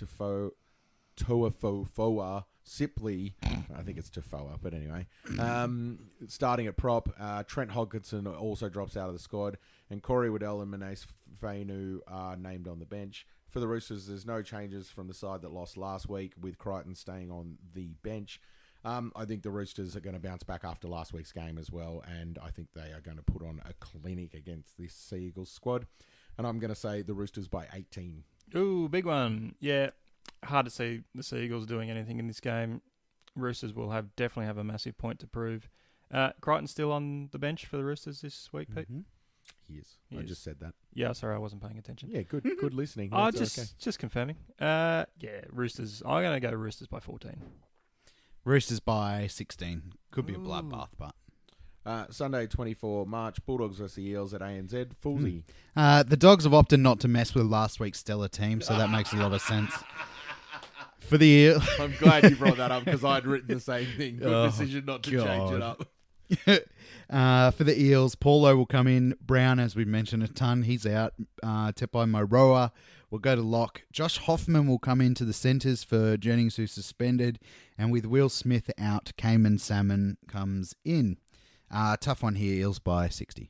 Tuafofoa Sipley. I think it's Tufoa, but anyway. Starting at prop, Trent Hodgkinson also drops out of the squad, and Corey Waddell and Manase Fainu are named on the bench. For the Roosters, there's no changes from the side that lost last week, with Crichton staying on the bench. I think the Roosters are going to bounce back after last week's game as well, and I think they are going to put on a clinic against this Sea Eagles squad. And I'm going to say the Roosters by 18. Ooh, big one. Yeah, hard to see the Sea Eagles doing anything in this game. Roosters will definitely have a massive point to prove. Crichton still on the bench for the Roosters this week, Pete? Mm-hmm. He is. I just said that. Yeah, sorry, I wasn't paying attention. Yeah, good listening. Just confirming. Yeah, Roosters. I'm going to go Roosters by 14. Roosters by 16. Could be a bloodbath, but... Sunday, 24 March, Bulldogs versus the Eels at ANZ. Foolsy. The Dogs have opted not to mess with last week's stellar team, so that makes a lot of sense. For the Eels... I'm glad you brought that up because I'd written the same thing. Good decision not to change it up. For the Eels, Paulo will come in. Brown, as we mentioned a ton, he's out. Tepai Moroa will go to lock. Josh Hoffman will come into the centres for Jennings, who's suspended. And with Will Smith out, Cayman Salmon comes in. Tough one here, Eels by 60.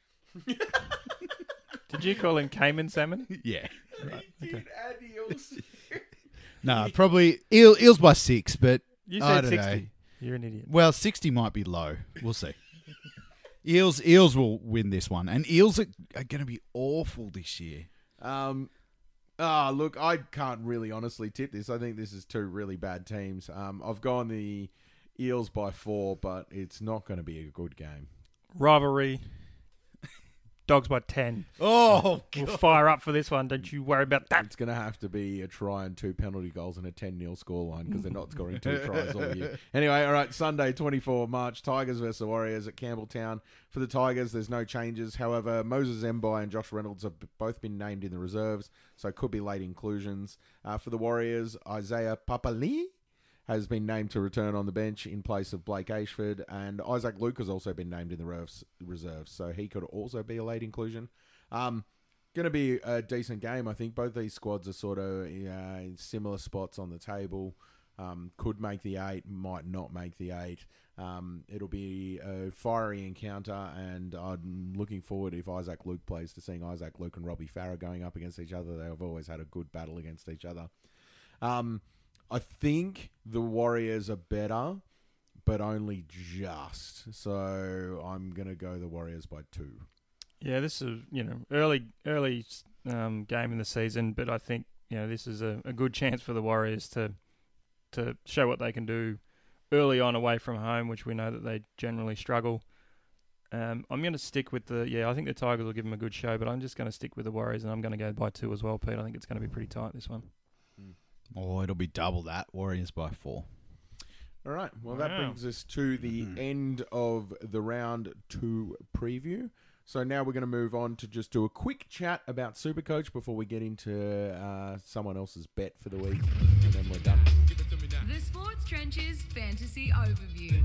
Did you call him Cayman Salmon? Yeah. Right, okay. Add Eels. No, probably Eels by 6, but You I said don't 60. know. You're an idiot. Well, 60 might be low. We'll see. Eels will win this one. And Eels are going to be awful this year. Look, I can't really honestly tip this. I think this is two really bad teams. I've gone the Eels by 4, but it's not going to be a good game. Rivalry. Dogs by 10. Oh, We'll fire up for this one. Don't you worry about that. It's going to have to be a try and 2 penalty goals and a 10-0 scoreline because they're not scoring 2 tries all year. Anyway, all right, Sunday, 24 March, Tigers versus the Warriors at Campbelltown. For the Tigers, there's no changes. However, Moses Mbai and Josh Reynolds have both been named in the reserves, so could be late inclusions. For the Warriors, Isaiah Papali has been named to return on the bench in place of Blake Ashford, and Isaac Luke has also been named in the reserves, so he could also be a late inclusion. Going to be a decent game, I think. Both these squads are sort of in similar spots on the table. Could make the 8, might not make the 8. It'll be a fiery encounter, and I'm looking forward, if Isaac Luke plays, to seeing Isaac Luke and Robbie Farah going up against each other. They have always had a good battle against each other. I think the Warriors are better, but only just. So I'm going to go the Warriors by 2. Yeah, this is early game in the season, but I think this is a good chance for the Warriors to show what they can do early on away from home, which we know that they generally struggle. I'm going to stick with I think the Tigers will give them a good show, but I'm just going to stick with the Warriors, and I'm going to go by 2 as well, Pete. I think it's going to be pretty tight, this one. Oh, it'll be double that. Warriors by 4. All right. Well, that brings us to the end of the round 2 preview. So now we're going to move on to just do a quick chat about Supercoach before we get into someone else's bet for the week, and then we're done. The Sports Trenches Fantasy Overview.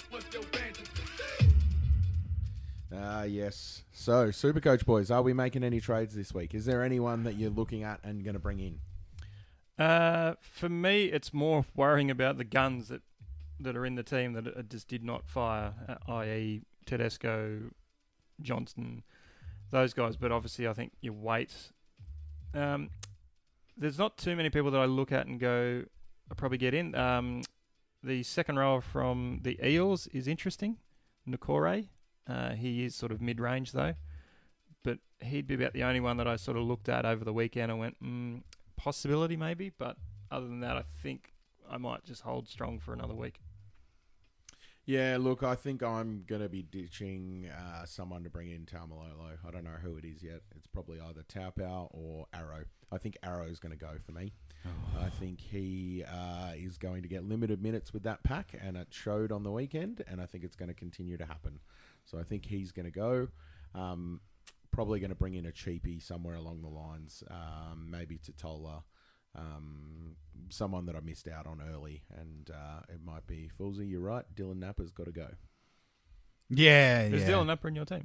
Yes. So, Supercoach boys, are we making any trades this week? Is there anyone that you're looking at and going to bring in? For me, it's more worrying about the guns that are in the team that just did not fire, i.e. Tedesco, Johnston, those guys. But obviously, I think you wait. There's not too many people that I look at and go, I'll probably get in. The second rower from the Eels is interesting, Nakore. He is sort of mid-range though, but he'd be about the only one that I sort of looked at over the weekend and went, possibility maybe, but other than that, I think I might just hold strong for another week. Yeah, look, I think I'm going to be ditching someone to bring in Taumalolo. I don't know who it is yet. It's probably either Taupau or Arrow. I think Arrow is going to go for me. I think he is going to get limited minutes with that pack, and it showed on the weekend, and I think it's going to continue to happen. So I think he's going to go. Probably going to bring in a cheapie somewhere along the lines, maybe Totola. Someone that I missed out on early, and it might be Foolsy. You're right. Dylan Napper's got to go. Yeah, Is Dylan Napper in your team?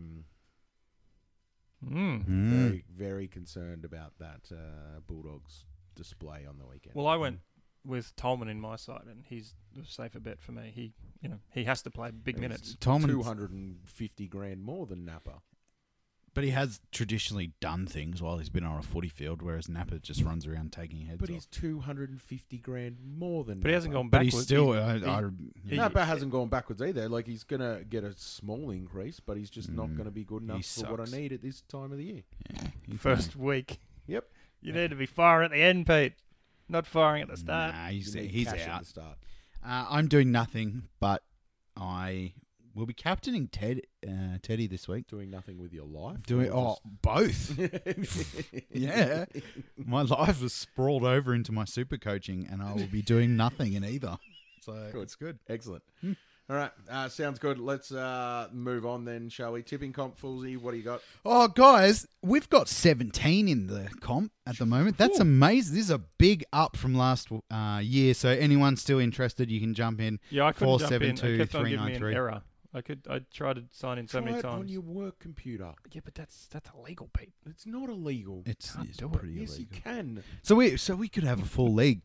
Very, very concerned about that Bulldogs display on the weekend. Well, I went with Tolman in my side, and he's the safer bet for me. He has to play big minutes. Tolman's 250 grand more than Napper. But he has traditionally done things while he's been on a footy field, whereas Napper just runs around taking heads But off. he's 250 grand more than But he Napper. hasn't gone But backwards. he's still... Napper hasn't gone backwards either. Like, he's going to get a small increase, but he's just not going to be good enough for what I sucks. need at this time of the year. Yeah, First week. Yep. You need to be firing at the end, Pete. Not firing at the start. Nah, You he's need cash at out. the start. I'm doing nothing, but I will be captaining Teddy this week. Doing nothing with your life. Both. Yeah. My life was sprawled over into my super coaching, and I will be doing nothing in either. So it's good. Excellent. All right. Sounds good. Let's move on then, shall we? Tipping comp, Foolsy, what do you got? Oh, guys, we've got 17 in the comp at the moment. That's amazing. This is a big up from last year. So anyone still interested, you can jump in. Yeah, I couldn't jump in. It kept on giving me an 472-393. error. I tried to sign in so Try many it times. on your work computer. Yeah, but that's illegal, Pete. It's not illegal. It's do it. pretty Yes, you illegal. can. So we could have a full league.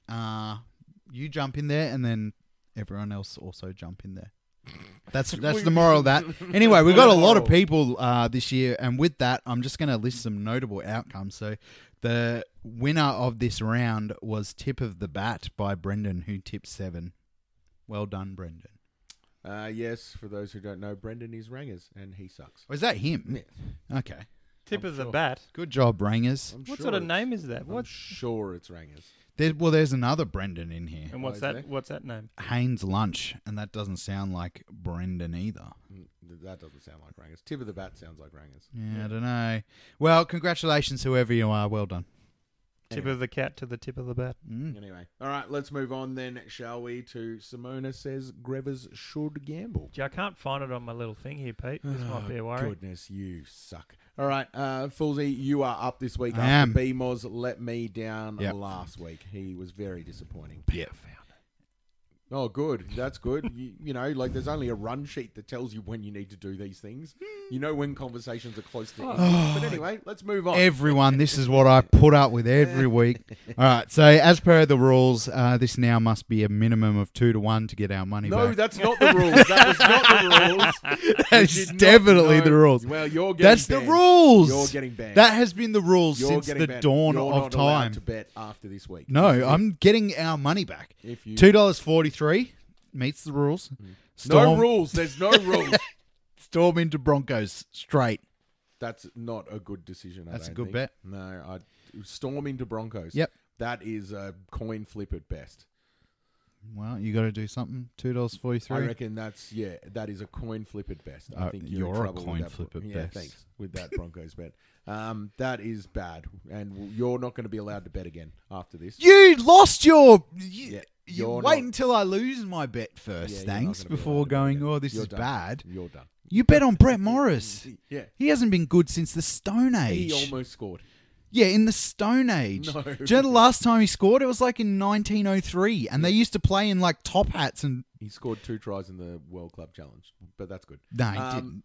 You jump in there, and then everyone else also jump in there. That's the moral of that. Anyway, we've got a lot of people this year, and with that, I'm just going to list some notable outcomes. So the winner of this round was Tip of the Bat by Brendan, who tipped 7. Well done, Brendan. Yes, for those who don't know, Brendan is Rangers, and he sucks. Was that him? Yeah. Okay. Tip I'm of the sure. bat. Good job, Rangers. I'm What sure sort of it's- name is that? I'm What? sure it's Rangers. There's another Brendan in here. And what's is that? there? What's that name? Haynes Lunch, and that doesn't sound like Brendan either. That doesn't sound like Rangers. Tip of the bat sounds like Rangers. Yeah, I don't know. Well, congratulations, whoever you are. Well done. Tip of the cat to the tip of the bat. Anyway, all right, let's move on then, shall we? To Simona says Grevers should gamble. Gee, I can't find it on my little thing here, Pete. This might be a worry. Goodness, you suck. All right, Foolsy, you are up this week I after am. BMOS let me down Yep. last week. He was very disappointing. Yeah. Oh, good. That's good. You know, like there's only a run sheet that tells you when you need to do these things. You know when conversations are close to end. But anyway, let's move on. Everyone, this is what I put up with every week. All right, so as per the rules, this now must be a minimum of 2-1 to get our money No, back. that's not the rules. That was not the rules. That You is did not definitely know. the rules. Well, you're getting That's banned. the rules. You're getting banned. That has been the rules You're since getting the banned. dawn You're of not allowed time. to bet after this week. No, I'm getting our money back. If you $2.43 meets the rules. no rules. There's no rules. Storm into Broncos straight. That's not a good decision. That's I a don't good think. bet. No, Storm into Broncos. Yep. That is a coin flip at best. Well, you got to do something. $2.43. I reckon that is a coin flip at best. I think you're in a trouble coin with that. flip at Yeah, best. thanks with that Broncos bet. That is bad, and you're not going to be allowed to bet again after this. You lost your. Yeah, You you're wait not- until I lose my bet first, Yeah, you're thanks, not gonna be before allowed to bet going, again. oh, this You're is done. bad. You're done. You bet on Brett Morris. Yeah, He hasn't been good since the Stone Age. he almost scored. Yeah, in the Stone Age. No. Do you know the last time he scored? It was like in 1903, and they used to play in like top hats and. He scored 2 tries in the World Club Challenge, but that's good. No, he didn't.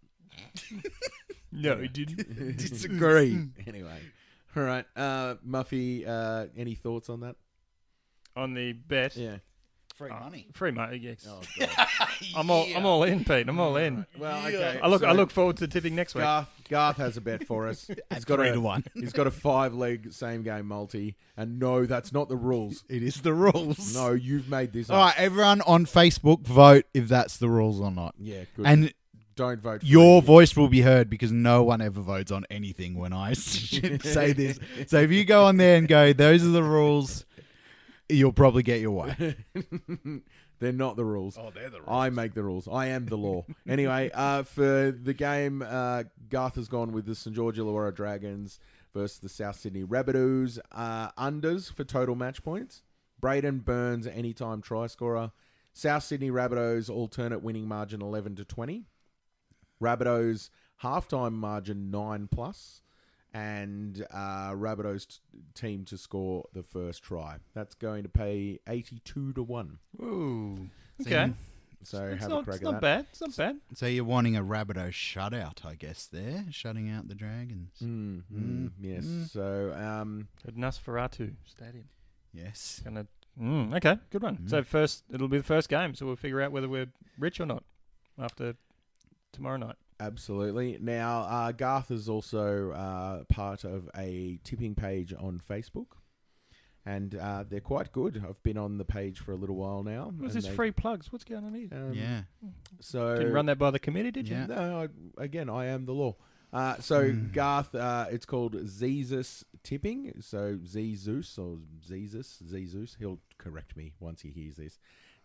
No, he didn't. Disagree. Anyway, all right, Muffy. Any thoughts on that? On the bet. Yeah. Free money. Free money, yes. Oh God. I'm all in, Pete. I'm all in. Well, okay. I so look forward to tipping next week. Garth has a bet for us. He's got 3-1. He's got a 5-leg same game multi, and no, that's not the rules. It is the rules. No, you've made this All up. right, everyone on Facebook, vote if that's the rules or not. Yeah, good. And don't vote for your anything. voice will be heard because no one ever votes on anything when I say this. So if you go on there and go, those are the rules, you'll probably get your way. They're not the rules. Oh, they're the rules. I make the rules. I am the law. Anyway, for the game, Garth has gone with the St. George Illawarra Dragons versus the South Sydney Rabbitohs. Unders for total match points. Braden Burns, anytime try scorer. South Sydney Rabbitohs, alternate winning margin 11-20. Rabbitohs, halftime margin 9+. And Rabbitohs team to score the first try. That's going to pay 82-1. Ooh. Okay. So It's have not, a crack it's at not that. bad. It's not bad. So you're wanting a Rabbitoh shutout, I guess, there? Shutting out the Dragons. Yes. So At Nosferatu Stadium. Yes. Okay, good one. So it'll be the first game, so we'll figure out whether we're rich or not after tomorrow night. absolutely. Now Garth is also part of a tipping page on Facebook. And they're quite good. I've been on the page for a little while now. What's and this free plugs? What's going on here? Yeah. So Didn't run that by the committee, did you? Yeah. No, I am the law. So Garth, it's called Zezus Tipping. So Zezus or Zezus. He'll correct me once he hears this.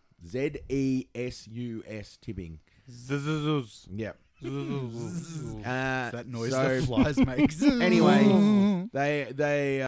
ZESUS Tipping. Yep. That noise so- the flies make. Anyway, they